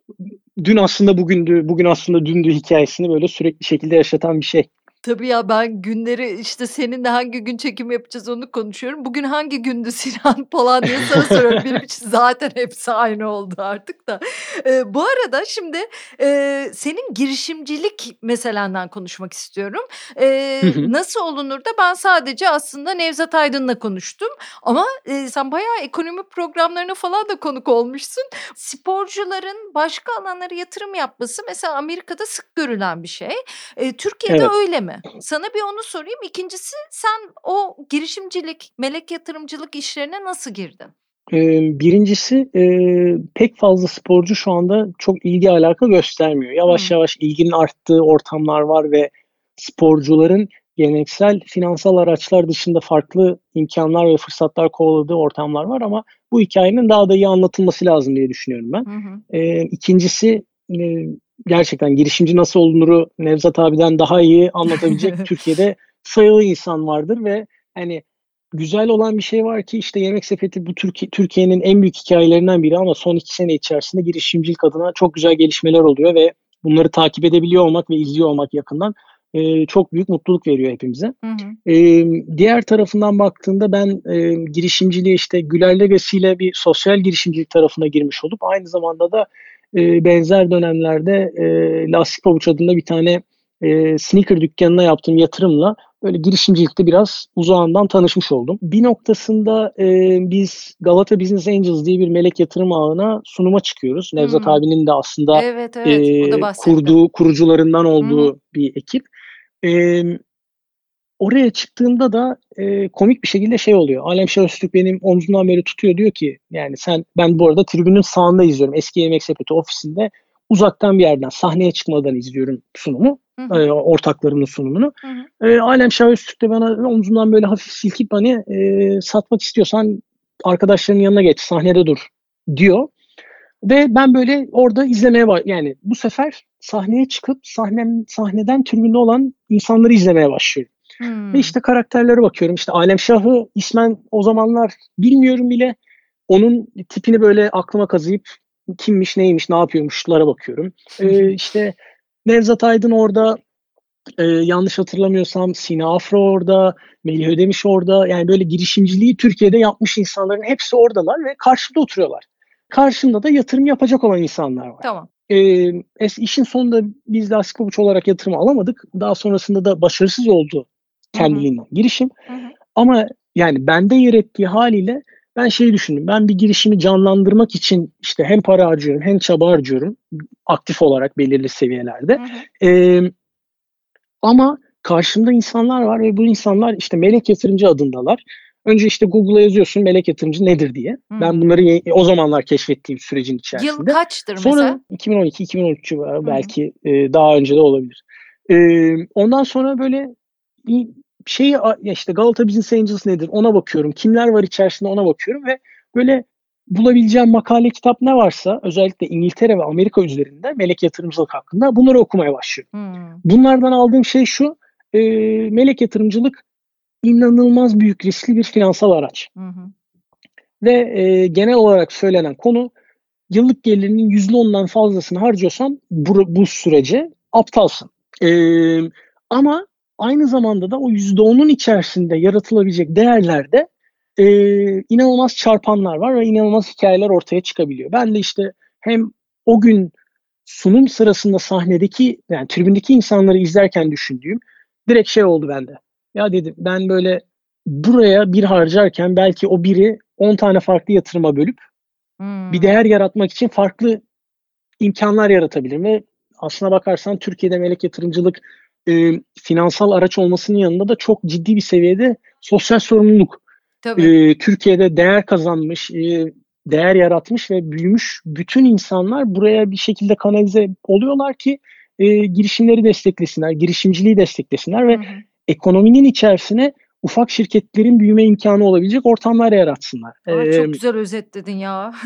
Speaker 2: dün aslında bugündü, bugün aslında dündü hikayesini böyle sürekli şekilde yaşatan bir şey.
Speaker 1: Tabii ya, ben günleri, işte, seninle hangi gün çekim yapacağız onu konuşuyorum. Bugün hangi gündü Sinan falan diye sana soruyorum. Benim için zaten hepsi aynı oldu artık da. Eee, bu arada şimdi, eee, senin girişimcilik meselenden konuşmak istiyorum.
Speaker 2: Hı
Speaker 1: Eee,
Speaker 2: hı.
Speaker 1: nasıl olunur da ben sadece aslında Nevzat Aydın'la konuştum ama, eee, sen bayağı ekonomi programlarına falan da konuk olmuşsun. Sporcuların başka alanlara yatırım yapması mesela Amerika'da sık görülen bir şey. Eee, Türkiye'de
Speaker 2: Evet.
Speaker 1: öyle mi? Sana bir onu sorayım. İkincisi sen o girişimcilik, melek yatırımcılık işlerine nasıl girdin?
Speaker 2: Eee, birincisi eee, pek fazla sporcu şu anda çok ilgi alaka göstermiyor. Yavaş
Speaker 1: Hımm.
Speaker 2: yavaş ilginin arttığı ortamlar var ve sporcuların geleneksel finansal araçlar dışında farklı imkânlar ve fırsatlar kovaladığı ortamlar var ama bu hikâyenin daha da iyi anlatılması lazım diye düşünüyorum ben.
Speaker 1: Hı hı.
Speaker 2: Eee, ikincisi, eee, gerçekten girişimci nasıl olunuru Nevzat abiden daha iyi anlatabilecek Türkiye'de sayılı insan vardır ve hani güzel olan bir şey var ki işte Yemek Sepeti bu Türkiye Türkiye'nin en büyük hikâyelerinden biri ama son iki sene içerisinde girişimcilik adına çok güzel gelişmeler oluyor ve bunları takip edebiliyor olmak ve izliyor olmak yakından, eee, çok büyük mutluluk veriyor hepimize.
Speaker 1: Hı hı.
Speaker 2: Emm, diğer tarafından baktığında ben, eee, girişimciliğe işte Güler Legacy ile bir sosyal girişimcilik tarafına girmiş olup aynı zamanda da, eee, benzer dönemlerde, eee, Lastik Pabuç adında bir tane, eee, sneaker dükkânına yaptığım yatırımla böyle girişimcilikte biraz uzağından tanışmış oldum. Bir noktasında, eee, biz Galata Business Angels diye bir melek yatırım ağına sunuma çıkıyoruz. Nevzat
Speaker 1: Hımm.
Speaker 2: abinin de aslında,
Speaker 1: Evet, evet. O da
Speaker 2: eee,
Speaker 1: bahsetti.
Speaker 2: kurduğu, kurucularından
Speaker 1: Hı hı.
Speaker 2: olduğu bir ekip. Emm, oraya çıktığımda da, eee, komik bir şekilde şey oluyor. Alemşah Öztürk benim omzumdan böyle tutuyor, diyor ki yani sen ben bu arada tribünün sağında izliyorum. Eski Yemek Sepeti ofisinde uzaktan bir yerden, sahneye çıkmadan izliyorum sunumu,
Speaker 1: Hı hı.
Speaker 2: eee, ortaklarımın sunumunu.
Speaker 1: Hı hı.
Speaker 2: Eee, Alemşah Öztürk de bana omzumdan böyle hafif silkip hani, eee, satmak istiyorsan arkadaşlarının yanına geç, sahnede dur diyor. Ve ben böyle orada izlemeye ba yani bu sefer sahneye çıkıp sahnem sahneden tribünde olan insanları izlemeye başlıyorum. Ve
Speaker 1: Hımm.
Speaker 2: işte karakterlere bakıyorum. İşte Alemşah'ı ismen o zamanlar bilmiyorum bile. Onun tipini böyle aklıma kazıyıp kimmiş, neymiş, ne yapıyormuşlara bakıyorum. Eee, işte Nevzat Aydın orada, eee, yanlış hatırlamıyorsam Sina Afra orada, Melih Ödemiş orada. Yani böyle girişimciliği Türkiye'de yapmış insanların hepsi oradalar ve karşımda oturuyorlar. Karşımda da yatırım yapacak olan insanlar var.
Speaker 1: Tamam.
Speaker 2: Eee, es işin sonunda biz Lastik Pabuç olarak yatırımı alamadık. Daha sonrasında da başarısız oldu
Speaker 1: Hı hı.
Speaker 2: kendiliğinden girişim.
Speaker 1: Hı hı.
Speaker 2: Ama yani bende yer ettiği hâliyle ben şeyi düşündüm. Ben bir girişimi canlandırmak için işte hem para harcıyorum hem çaba harcıyorum aktif olarak belirli seviyelerde.
Speaker 1: Hı hı.
Speaker 2: Emm, ama karşımda insanlar var ve bu insanlar işte melek yatırımcı adındalar. Önce işte Google'a yazıyorsun melek yatırımcı nedir diye. Ben
Speaker 1: Hımm.
Speaker 2: bunları ye o zamanlar keşfettiğim sürecin
Speaker 1: Yıl
Speaker 2: içerisinde.
Speaker 1: kaçtır
Speaker 2: Sonra
Speaker 1: mesela?
Speaker 2: iki bin on iki iki bin on üç civarı
Speaker 1: Hı hı.
Speaker 2: belki, eee, daha önce de olabilir. Emm, ondan sonra böyle bir şeyi a ya işte Galata Business Angels nedir ona bakıyorum. Kimler var içerisinde ona bakıyorum ve böyle bulabileceğim makale, kitap ne varsa özellikle İngiltere ve Amerika üzerinde melek yatırımcılık hakkında bunları okumaya başlıyorum.
Speaker 1: Hımm.
Speaker 2: Bunlardan aldığım şey şu, eee, melek yatırımcılık inanılmaz büyük riskli bir finansal araç
Speaker 1: Hı hı.
Speaker 2: ve, eee, genel olarak söylenen konu yıllık gelirinin yüzde ondan fazlasını harcıyorsan bu, bu sürece aptalsın. Ee, ama aynı zamanda da o yüzde onun içerisinde yaratılabilecek değerlerde e, inanılmaz çarpanlar var ve inanılmaz hikayeler ortaya çıkabiliyor. Ben de işte hem o gün sunum sırasında sahnedeki, yani tribündeki insanları izlerken düşündüğüm direkt şey oldu bende. Ya dedim, ben böyle buraya bir harcarken belki o biri on tane farklı yatırıma bölüp hmm. bir değer yaratmak için farklı imkanlar yaratabilirim ve aslına bakarsan Türkiye'de melek yatırımcılık e, finansal araç olmasının yanında da çok ciddi bir seviyede sosyal sorumluluk. E, Türkiye'de değer kazanmış, e, değer yaratmış ve büyümüş bütün insanlar buraya bir şekilde kanalize oluyorlar ki e, girişimleri desteklesinler, girişimciliği desteklesinler ve hı hı. ekonominin içerisine ufak şirketlerin büyüme imkanı olabilecek ortamlar yaratsınlar.
Speaker 1: Ay, çok ee, güzel özetledin ya.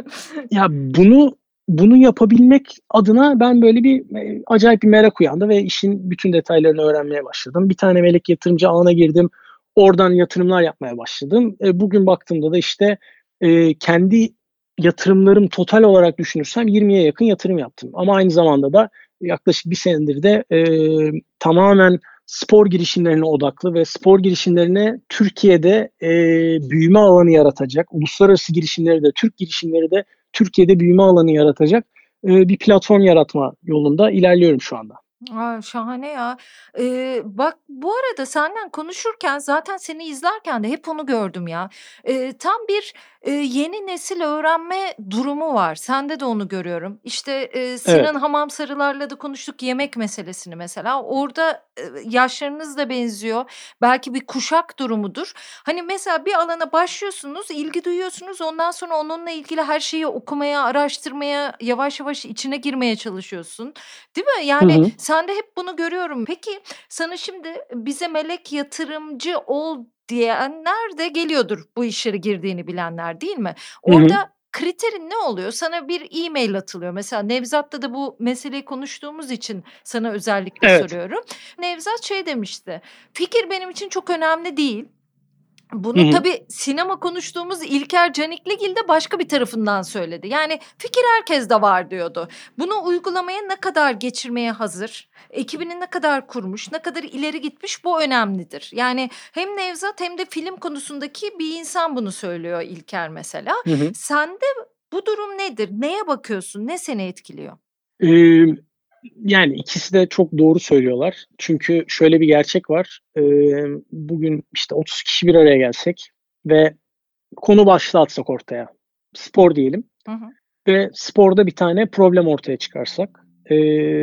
Speaker 2: Ya bunu bunu yapabilmek adına ben böyle bir e, acayip bir merak uyandı ve işin bütün detaylarını öğrenmeye başladım. Bir tane melek yatırımcı ağına girdim. Oradan yatırımlar yapmaya başladım. E, bugün baktığımda da işte e, kendi yatırımlarım total olarak düşünürsem yirmiye yakın yatırım yaptım. Ama aynı zamanda da yaklaşık bir senedir de e, tamamen spor girişimlerine odaklı ve spor girişimlerine Türkiye'de e, büyüme alanı yaratacak, uluslararası girişimleri de, Türk girişimleri de Türkiye'de büyüme alanı yaratacak e, bir platform yaratma yolunda ilerliyorum şu anda.
Speaker 1: Aa, şahane ya. Ee, bak bu arada senden konuşurken zaten seni izlerken de hep onu gördüm ya. Ee, tam bir e, yeni nesil öğrenme durumu var. Sende de onu görüyorum. İşte e, Sinan evet. Hamamsarılarla da konuştuk yemek meselesini mesela. Orada e, yaşlarınız da benziyor. Belki bir kuşak durumudur. Hani mesela bir alana başlıyorsunuz, ilgi duyuyorsunuz. Ondan sonra onunla ilgili her şeyi okumaya, araştırmaya, yavaş yavaş içine girmeye çalışıyorsun. Değil mi? Yani hı hı. Sen de hep bunu görüyorum. Peki sana şimdi bize melek yatırımcı ol diyenler de geliyordur, bu işlere girdiğini bilenler, değil mi? Orada hı hı. kriterin ne oluyor? Sana bir e-mail atılıyor. Mesela Nevzat'la da bu meseleyi konuştuğumuz için sana özellikle evet. soruyorum. Nevzat şey demişti. Fikir benim için çok önemli değil. Bunu hı hı. tabii sinema konuştuğumuz İlker Canikligil de başka bir tarafından söyledi. Yani fikir herkeste var diyordu. Bunu uygulamaya ne kadar geçirmeye hazır, ekibini ne kadar kurmuş, ne kadar ileri gitmiş, bu önemlidir. Yani hem Nevzat hem de film konusundaki bir insan bunu söylüyor, İlker mesela. Hı hı. Sende bu durum nedir? Neye bakıyorsun? Ne seni etkiliyor?
Speaker 2: Ee, Yani ikisi de çok doğru söylüyorlar. Çünkü şöyle bir gerçek var. Ee, bugün işte otuz kişi bir araya gelsek ve konu başlığı atsak ortaya. Spor diyelim. Hı hı. Ve sporda bir tane problem ortaya çıkarsak. E,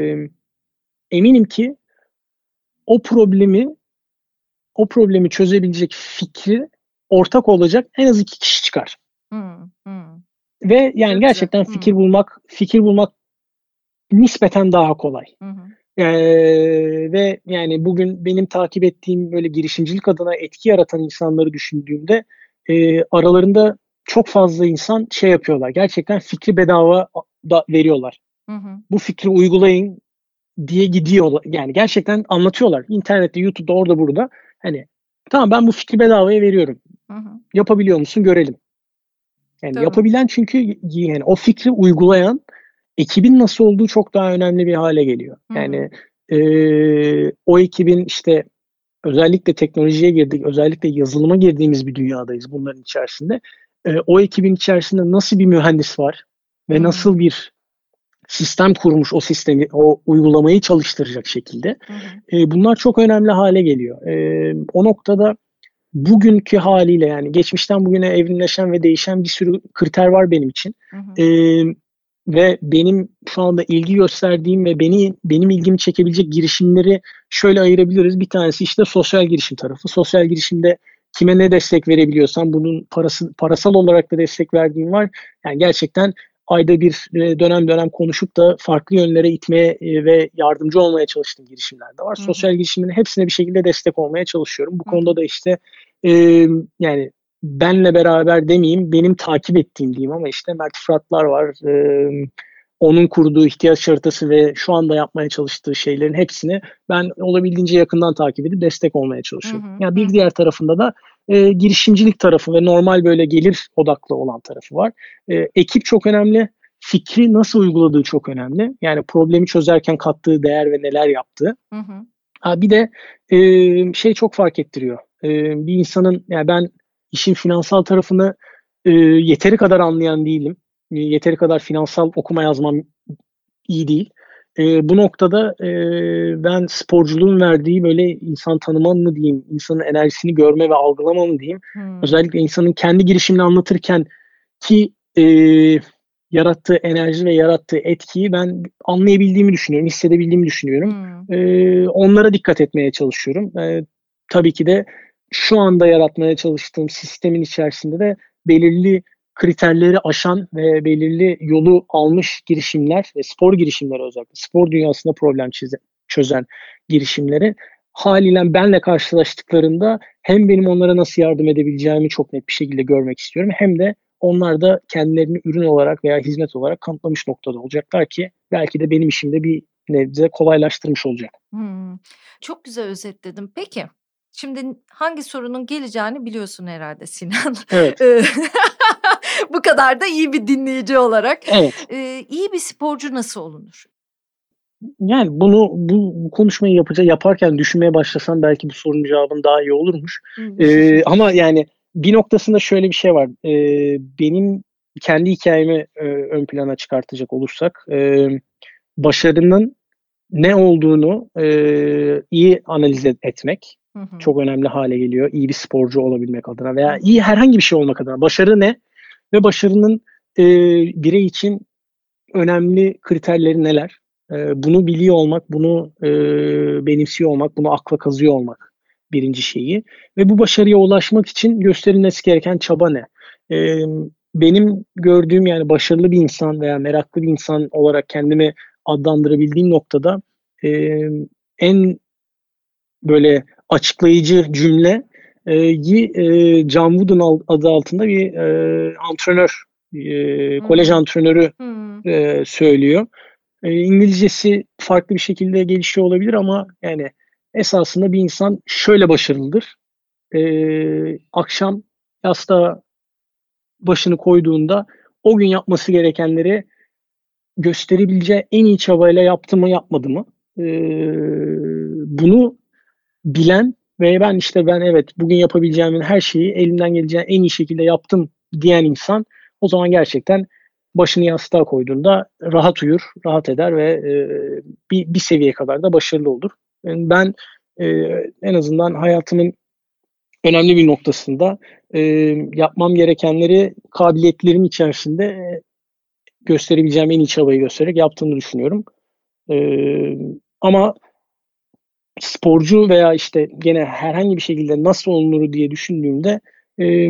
Speaker 2: eminim ki o problemi o problemi çözebilecek fikri ortak olacak en az iki kişi çıkar. Hı hı. Ve yani çok gerçekten güzel. fikir hı. bulmak fikir bulmak nispeten daha kolay. Hı hı. Ee, ve yani bugün benim takip ettiğim böyle girişimcilik adına etki yaratan insanları düşündüğümde e, aralarında çok fazla insan şey yapıyorlar. Gerçekten fikri bedava da veriyorlar. Hı hı. Bu fikri uygulayın diye gidiyorlar. Yani gerçekten anlatıyorlar. İnternette, YouTube'da, orada burada. Hani tamam, ben bu fikri bedavaya veriyorum. Hı hı. Yapabiliyor musun? Görelim. Yani tamam. Yapabilen, çünkü yani o fikri uygulayan ekibin nasıl olduğu çok daha önemli bir hale geliyor. Hı hı. Yani e, o ekibin işte özellikle teknolojiye girdik, özellikle yazılıma girdiğimiz bir dünyadayız bunların içerisinde. E, o ekibin içerisinde nasıl bir mühendis var ve hı. nasıl bir sistem kurmuş o sistemi, o uygulamayı çalıştıracak şekilde. Hı hı. E, bunlar çok önemli hale geliyor. E, o noktada bugünkü haliyle, yani geçmişten bugüne evrimleşen ve değişen bir sürü kriter var benim için. Hı hı. E, ve benim şu anda ilgi gösterdiğim ve beni benim ilgimi çekebilecek girişimleri şöyle ayırabiliriz. Bir tanesi işte sosyal girişim tarafı. Sosyal girişimde kime ne destek verebiliyorsam bunun parası, parasal olarak da destek verdiğim var. Yani gerçekten ayda bir dönem dönem konuşup da farklı yönlere itmeye ve yardımcı olmaya çalıştığım girişimler de var. Hı hı. Sosyal girişimlerin hepsine bir şekilde destek olmaya çalışıyorum. Bu hı hı. konuda da işte e, yani benle beraber demeyeyim, benim takip ettiğim diyeyim ama işte Mert Fıratlar var. E, onun kurduğu ihtiyaç haritası ve şu anda yapmaya çalıştığı şeylerin hepsini ben olabildiğince yakından takip edip destek olmaya çalışıyorum. Hı hı. Yani bir hı. diğer tarafında da e, girişimcilik tarafı ve normal böyle gelir odaklı olan tarafı var. E, ekip çok önemli. fikri nasıl uyguladığı çok önemli. Yani problemi çözerken kattığı değer ve neler yaptığı.
Speaker 1: Hı hı.
Speaker 2: Ha, bir de e, şey çok fark ettiriyor. E, bir insanın, yani ben işin finansal tarafını e, yeteri kadar anlayan değilim. E, yeteri kadar finansal okuma yazmam iyi değil. E, bu noktada e, ben sporculuğun verdiği böyle insan tanıma mı diyeyim, insanın enerjisini görme ve algılama mı diyeyim.
Speaker 1: Hmm.
Speaker 2: Özellikle insanın kendi girişimini anlatırken ki e, yarattığı enerji ve yarattığı etkiyi ben anlayabildiğimi düşünüyorum, hissedebildiğimi düşünüyorum.
Speaker 1: Hmm.
Speaker 2: E, onlara dikkat etmeye çalışıyorum. E, tabii ki de şu anda yaratmaya çalıştığım sistemin içerisinde de belirli kriterleri aşan ve belirli yolu almış girişimler ve spor girişimleri, özellikle spor dünyasında problem çözen girişimleri haliyle benle karşılaştıklarında hem benim onlara nasıl yardım edebileceğimi çok net bir şekilde görmek istiyorum, hem de onlar da kendilerini ürün olarak veya hizmet olarak kanıtlamış noktada olacaklar ki belki de benim işimde bir nebze kolaylaştırmış olacak.
Speaker 1: Hmm. Çok güzel özetledim. Peki, şimdi hangi sorunun geleceğini biliyorsun herhalde Sinan.
Speaker 2: Evet.
Speaker 1: Bu kadar da iyi bir dinleyici olarak.
Speaker 2: Evet.
Speaker 1: Ee, iyi bir sporcu nasıl olunur?
Speaker 2: Yani bunu bu, bu konuşmayı yapacak yaparken düşünmeye başlasam belki bu sorunun cevabını daha iyi olurmuş. ee, ama yani bir noktasında şöyle bir şey var. Ee, benim kendi hikayemi e, ön plana çıkartacak olursak, e, başarının ne olduğunu e, iyi analiz etmek
Speaker 1: Hı hı.
Speaker 2: çok önemli hale geliyor. İyi bir sporcu olabilmek adına veya iyi herhangi bir şey olmak adına. Başarı ne? Ve başarının e, birey için önemli kriterleri neler? E, bunu biliyor olmak, bunu e, benimsiyor olmak, bunu akla kazıyor olmak birinci şeyi. Ve bu başarıya ulaşmak için gösterilmesi gereken çaba ne? E, benim gördüğüm, yani başarılı bir insan veya meraklı bir insan olarak kendimi adlandırabildiğim noktada e, en böyle açıklayıcı cümle e, e, John Wooden adı altında bir e, antrenör, e, kolej
Speaker 1: Hmm.
Speaker 2: antrenörü
Speaker 1: Hmm.
Speaker 2: e, söylüyor. E, İngilizcesi farklı bir şekilde gelişiyor olabilir ama yani esasında bir insan şöyle başarılıdır. E, akşam yastığa başını koyduğunda o gün yapması gerekenleri gösterebileceği en iyi çabayla yaptı mı yapmadı mı? E, bunu bilen ve ben işte ben evet bugün yapabileceğimin her şeyi elimden geleceğin en iyi şekilde yaptım diyen insan, o zaman gerçekten başını yastığa koyduğunda rahat uyur, rahat eder ve e, bir, bir seviyeye kadar da başarılı olur. Yani ben e, en azından hayatımın önemli bir noktasında e, yapmam gerekenleri kabiliyetlerim içerisinde e, gösterebileceğim en iyi çabayı göstererek yaptığımı düşünüyorum. E, ama sporcu veya işte gene herhangi bir şekilde nasıl olunur diye düşündüğümde e,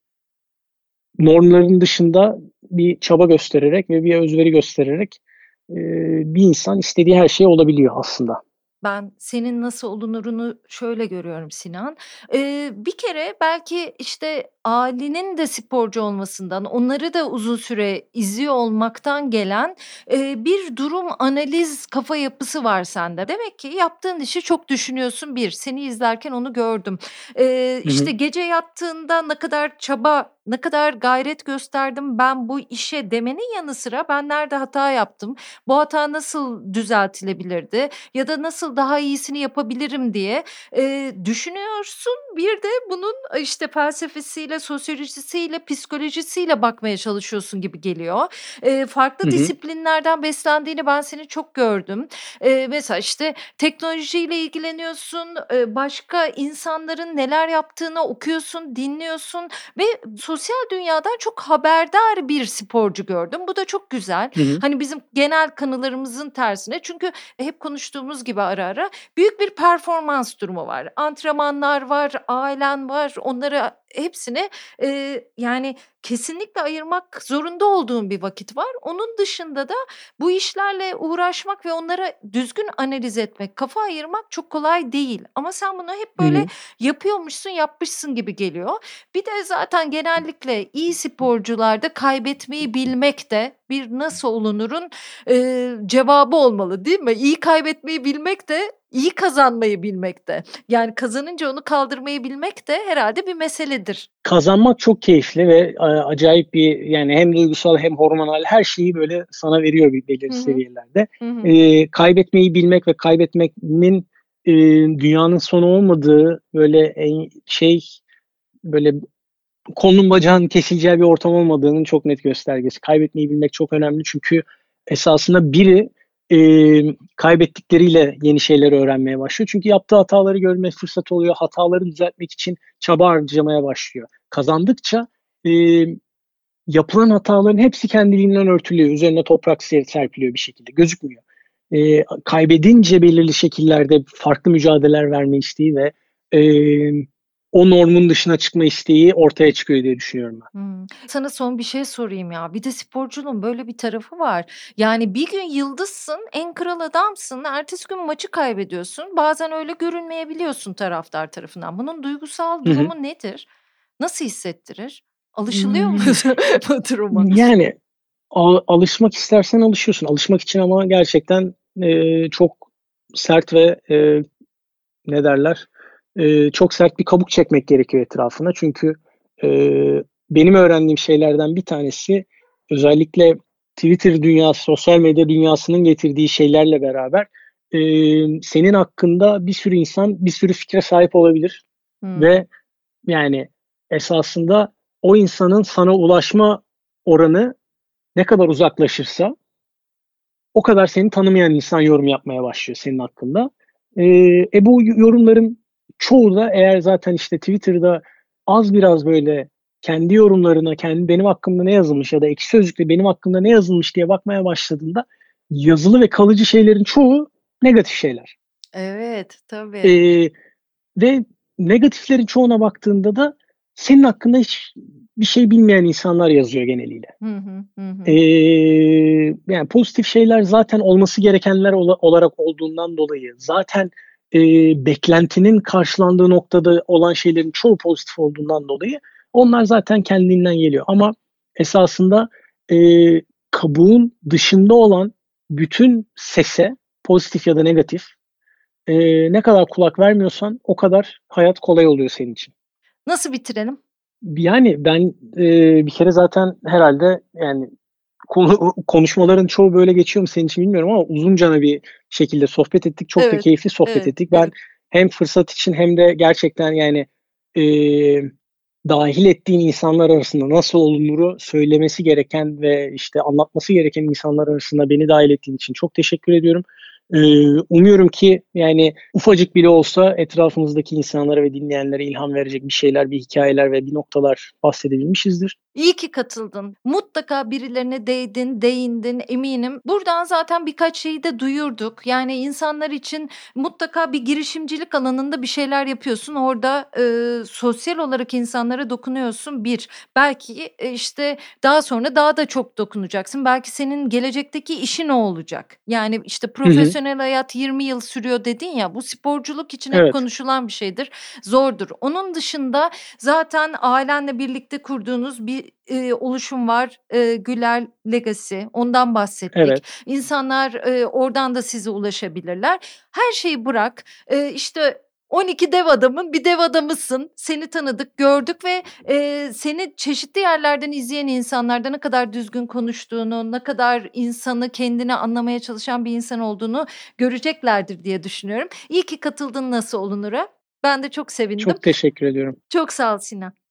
Speaker 2: normların dışında bir çaba göstererek ve bir özveri göstererek e, bir insan istediği her şey olabiliyor aslında.
Speaker 1: Ben senin nasıl olunurunu şöyle görüyorum Sinan. Eee, bir kere belki işte ailenin de sporcu olmasından, onları da uzun süre izliyor olmaktan gelen eee, bir durum analiz kafa yapısı var sende. Demek ki yaptığın işi çok düşünüyorsun. Bir, seni izlerken onu gördüm. Eee,
Speaker 2: Hı hı.
Speaker 1: işte gece yattığında ne kadar çaba, ne kadar gayret gösterdim ben bu işe demenin yanı sıra ben nerede hata yaptım, bu hata nasıl düzeltilebilirdi ya da nasıl daha iyisini yapabilirim diye eee, düşünüyorsun. Bir de bunun işte felsefesiyle, sosyolojisiyle, psikolojisiyle bakmaya çalışıyorsun gibi geliyor. Eee, farklı
Speaker 2: Hı hı.
Speaker 1: disiplinlerden beslendiğini ben seni çok gördüm. Eee, mesela işte teknolojiyle ilgileniyorsun, eee, başka insanların neler yaptığını okuyorsun, dinliyorsun ve sosyal dünyadan çok haberdar bir sporcu gördüm. Bu da çok güzel.
Speaker 2: Hı hı.
Speaker 1: Hani bizim genel kanılarımızın tersine, çünkü hep konuştuğumuz gibi ara ara büyük bir performans durumu var. Antrenmanlar var, ailen var. Onları hepsini eee, yani kesinlikle ayırmak zorunda olduğun bir vakit var. Onun dışında da bu işlerle uğraşmak ve onları düzgün analiz etmek, kafa ayırmak çok kolay değil. Ama sen bunu hep
Speaker 2: Hı
Speaker 1: böyle
Speaker 2: hı.
Speaker 1: yapıyormuşsun, yapmışsın gibi geliyor. Bir de zaten genellikle iyi sporcularda kaybetmeyi bilmek de bir nasıl olunurun eee, cevabı olmalı, değil mi? İyi kaybetmeyi bilmek de iyi kazanmayı bilmek de. Yani kazanınca onu kaldırmayı bilmek de herhâlde bir meseledir.
Speaker 2: Kazanmak çok keyifli ve, aaa, acayip bir yani hem duygusal hem hormonal her şeyi böyle sana veriyor bir belirli
Speaker 1: Hı hı.
Speaker 2: seviyelerde.
Speaker 1: Hı hı.
Speaker 2: Eee, kaybetmeyi bilmek ve kaybetmenin, eee, dünyanın sonu olmadığı, böyle, en şey, böyle kolunun bacağının kesileceği bir ortam olmadığının çok net göstergesi. Kaybetmeyi bilmek çok önemli çünkü esasında biri, eee, kaybettikleriyle yeni şeyler öğrenmeye başlıyor. Çünkü yaptığı hataları görme fırsatı oluyor. Hataları düzeltmek için çaba harcamaya başlıyor. Kazandıkça, eee, yapılan hataların hepsi kendiliğinden örtülüyor. Üzerine toprak ser serpiliyor bir şekilde, gözükmüyor. Eee, kaybedince belirli şekillerde farklı mücadeleler verme isteği ve, eee, o normun dışına çıkma isteği ortaya çıkıyor diye düşünüyorum ben.
Speaker 1: Hımm. Sana son bir şey sorayım ya. Bir de sporculuğun böyle bir tarafı var. Yani bir gün yıldızsın, en kral adamsın, ertesi gün maçı kaybediyorsun. Bazen öyle görünmeyebiliyorsun taraftar tarafından. Bunun duygusal
Speaker 2: Hı hı.
Speaker 1: durumu nedir? Nasıl hissettirir? Alışılıyor mu
Speaker 2: Imm,
Speaker 1: bu duruma?
Speaker 2: yani a alışmak istersen alışıyorsun. Alışmak için ama gerçekten, eee, çok sert ve, eee, ne derler, eee, çok sert bir kabuk çekmek gerekiyor etrafına. Çünkü, eee, benim öğrendiğim şeylerden bir tanesi özellikle Twitter dünyası, sosyal medya dünyasının getirdiği şeylerle beraber, emm, senin hakkında bir sürü insan bir sürü fikre sahip olabilir
Speaker 1: Hımm.
Speaker 2: ve yani esasında o insanın sana ulaşma oranı ne kadar uzaklaşırsa o kadar seni tanımayan insan yorum yapmaya başlıyor senin hakkında. Eee, e, bu yo yorumların çoğu da eğer zaten, işte, Twitter'da az biraz böyle kendi yorumlarına, kendi benim hakkımda ne yazılmış ya da Ekşi Sözlük'te benim hakkımda ne yazılmış diye bakmaya başladığında yazılı ve kalıcı şeylerin çoğu negatif şeyler.
Speaker 1: Evet, tabii.
Speaker 2: Eee, ve negatiflerin çoğuna baktığında da senin hakkında hiçbir şey bilmeyen insanlar yazıyor geneliyle.
Speaker 1: Hı hı. Hı hı.
Speaker 2: Eee, yani pozitif şeyler zaten olması gerekenler ola olarak olduğundan dolayı, zaten, eee, beklentinin karşılandığı noktada olan şeylerin çoğu pozitif olduğundan dolayı onlar zaten kendiliğinden geliyor. Ama esasında, eee, kabuğun dışında olan bütün sese, pozitif ya da negatif, eee, ne kadar kulak vermiyorsan o kadar hayat kolay oluyor senin için.
Speaker 1: Nasıl bitirelim?
Speaker 2: Yani ben, eee, bir kere zaten herhâlde yani konu konuşmaların çoğu böyle geçiyor mu senin için bilmiyorum ama uzuncana bir şekilde sohbet ettik. Çok da
Speaker 1: Evet,
Speaker 2: keyifli sohbet
Speaker 1: evet,
Speaker 2: ettik. Ben
Speaker 1: evet.
Speaker 2: hem fırsat için hem de gerçekten yani, eee, dâhil ettiğin insanlar arasında nasıl olunuru söylemesi gereken ve, işte, anlatması gereken insanlar arasında beni dâhil ettiğin için çok teşekkür ediyorum. Eee, umuyorum ki yani ufacık bile olsa etrafımızdaki insanlara ve dinleyenlere ilham verecek bir şeyler, bir hikâyeler ve bir noktalar bahsedebilmişizdir.
Speaker 1: İyi ki katıldın. Mutlaka birilerine değdin, değindin eminim. Buradan zaten birkaç şeyi de duyurduk. Yani insanlar için mutlaka bir girişimcilik alanında bir şeyler yapıyorsun. Orada, ııı, sosyal olarak insanlara dokunuyorsun bir. Belki, eee, işte, daha sonra daha da çok dokunacaksın. Belki senin gelecekteki işin o olacak. Yani, işte,
Speaker 2: Hı hı.
Speaker 1: profesyonel hayat yirmi yıl sürüyor dedin ya, bu sporculuk için hep
Speaker 2: Evet.
Speaker 1: konuşulan bir şeydir, zordur. Onun dışında zaten ailenle birlikte kurduğunuz bir, eee, oluşum var, eee, Güler Legacy. Ondan bahsettik.
Speaker 2: Evet.
Speaker 1: İnsanlar, eee, oradan da size ulaşabilirler. Her şeyi bırak, eee, işte, on iki dev adamın bir dev adamısın. Seni tanıdık, gördük ve, eee, seni çeşitli yerlerden izleyen insanlar da ne kadar düzgün konuştuğunu, ne kadar insanı kendini anlamaya çalışan bir insan olduğunu göreceklerdir diye düşünüyorum. İyi ki katıldın Nasıl Olunur'a. Ben de çok sevindim.
Speaker 2: Çok teşekkür ediyorum.
Speaker 1: Çok sağ ol Sinan.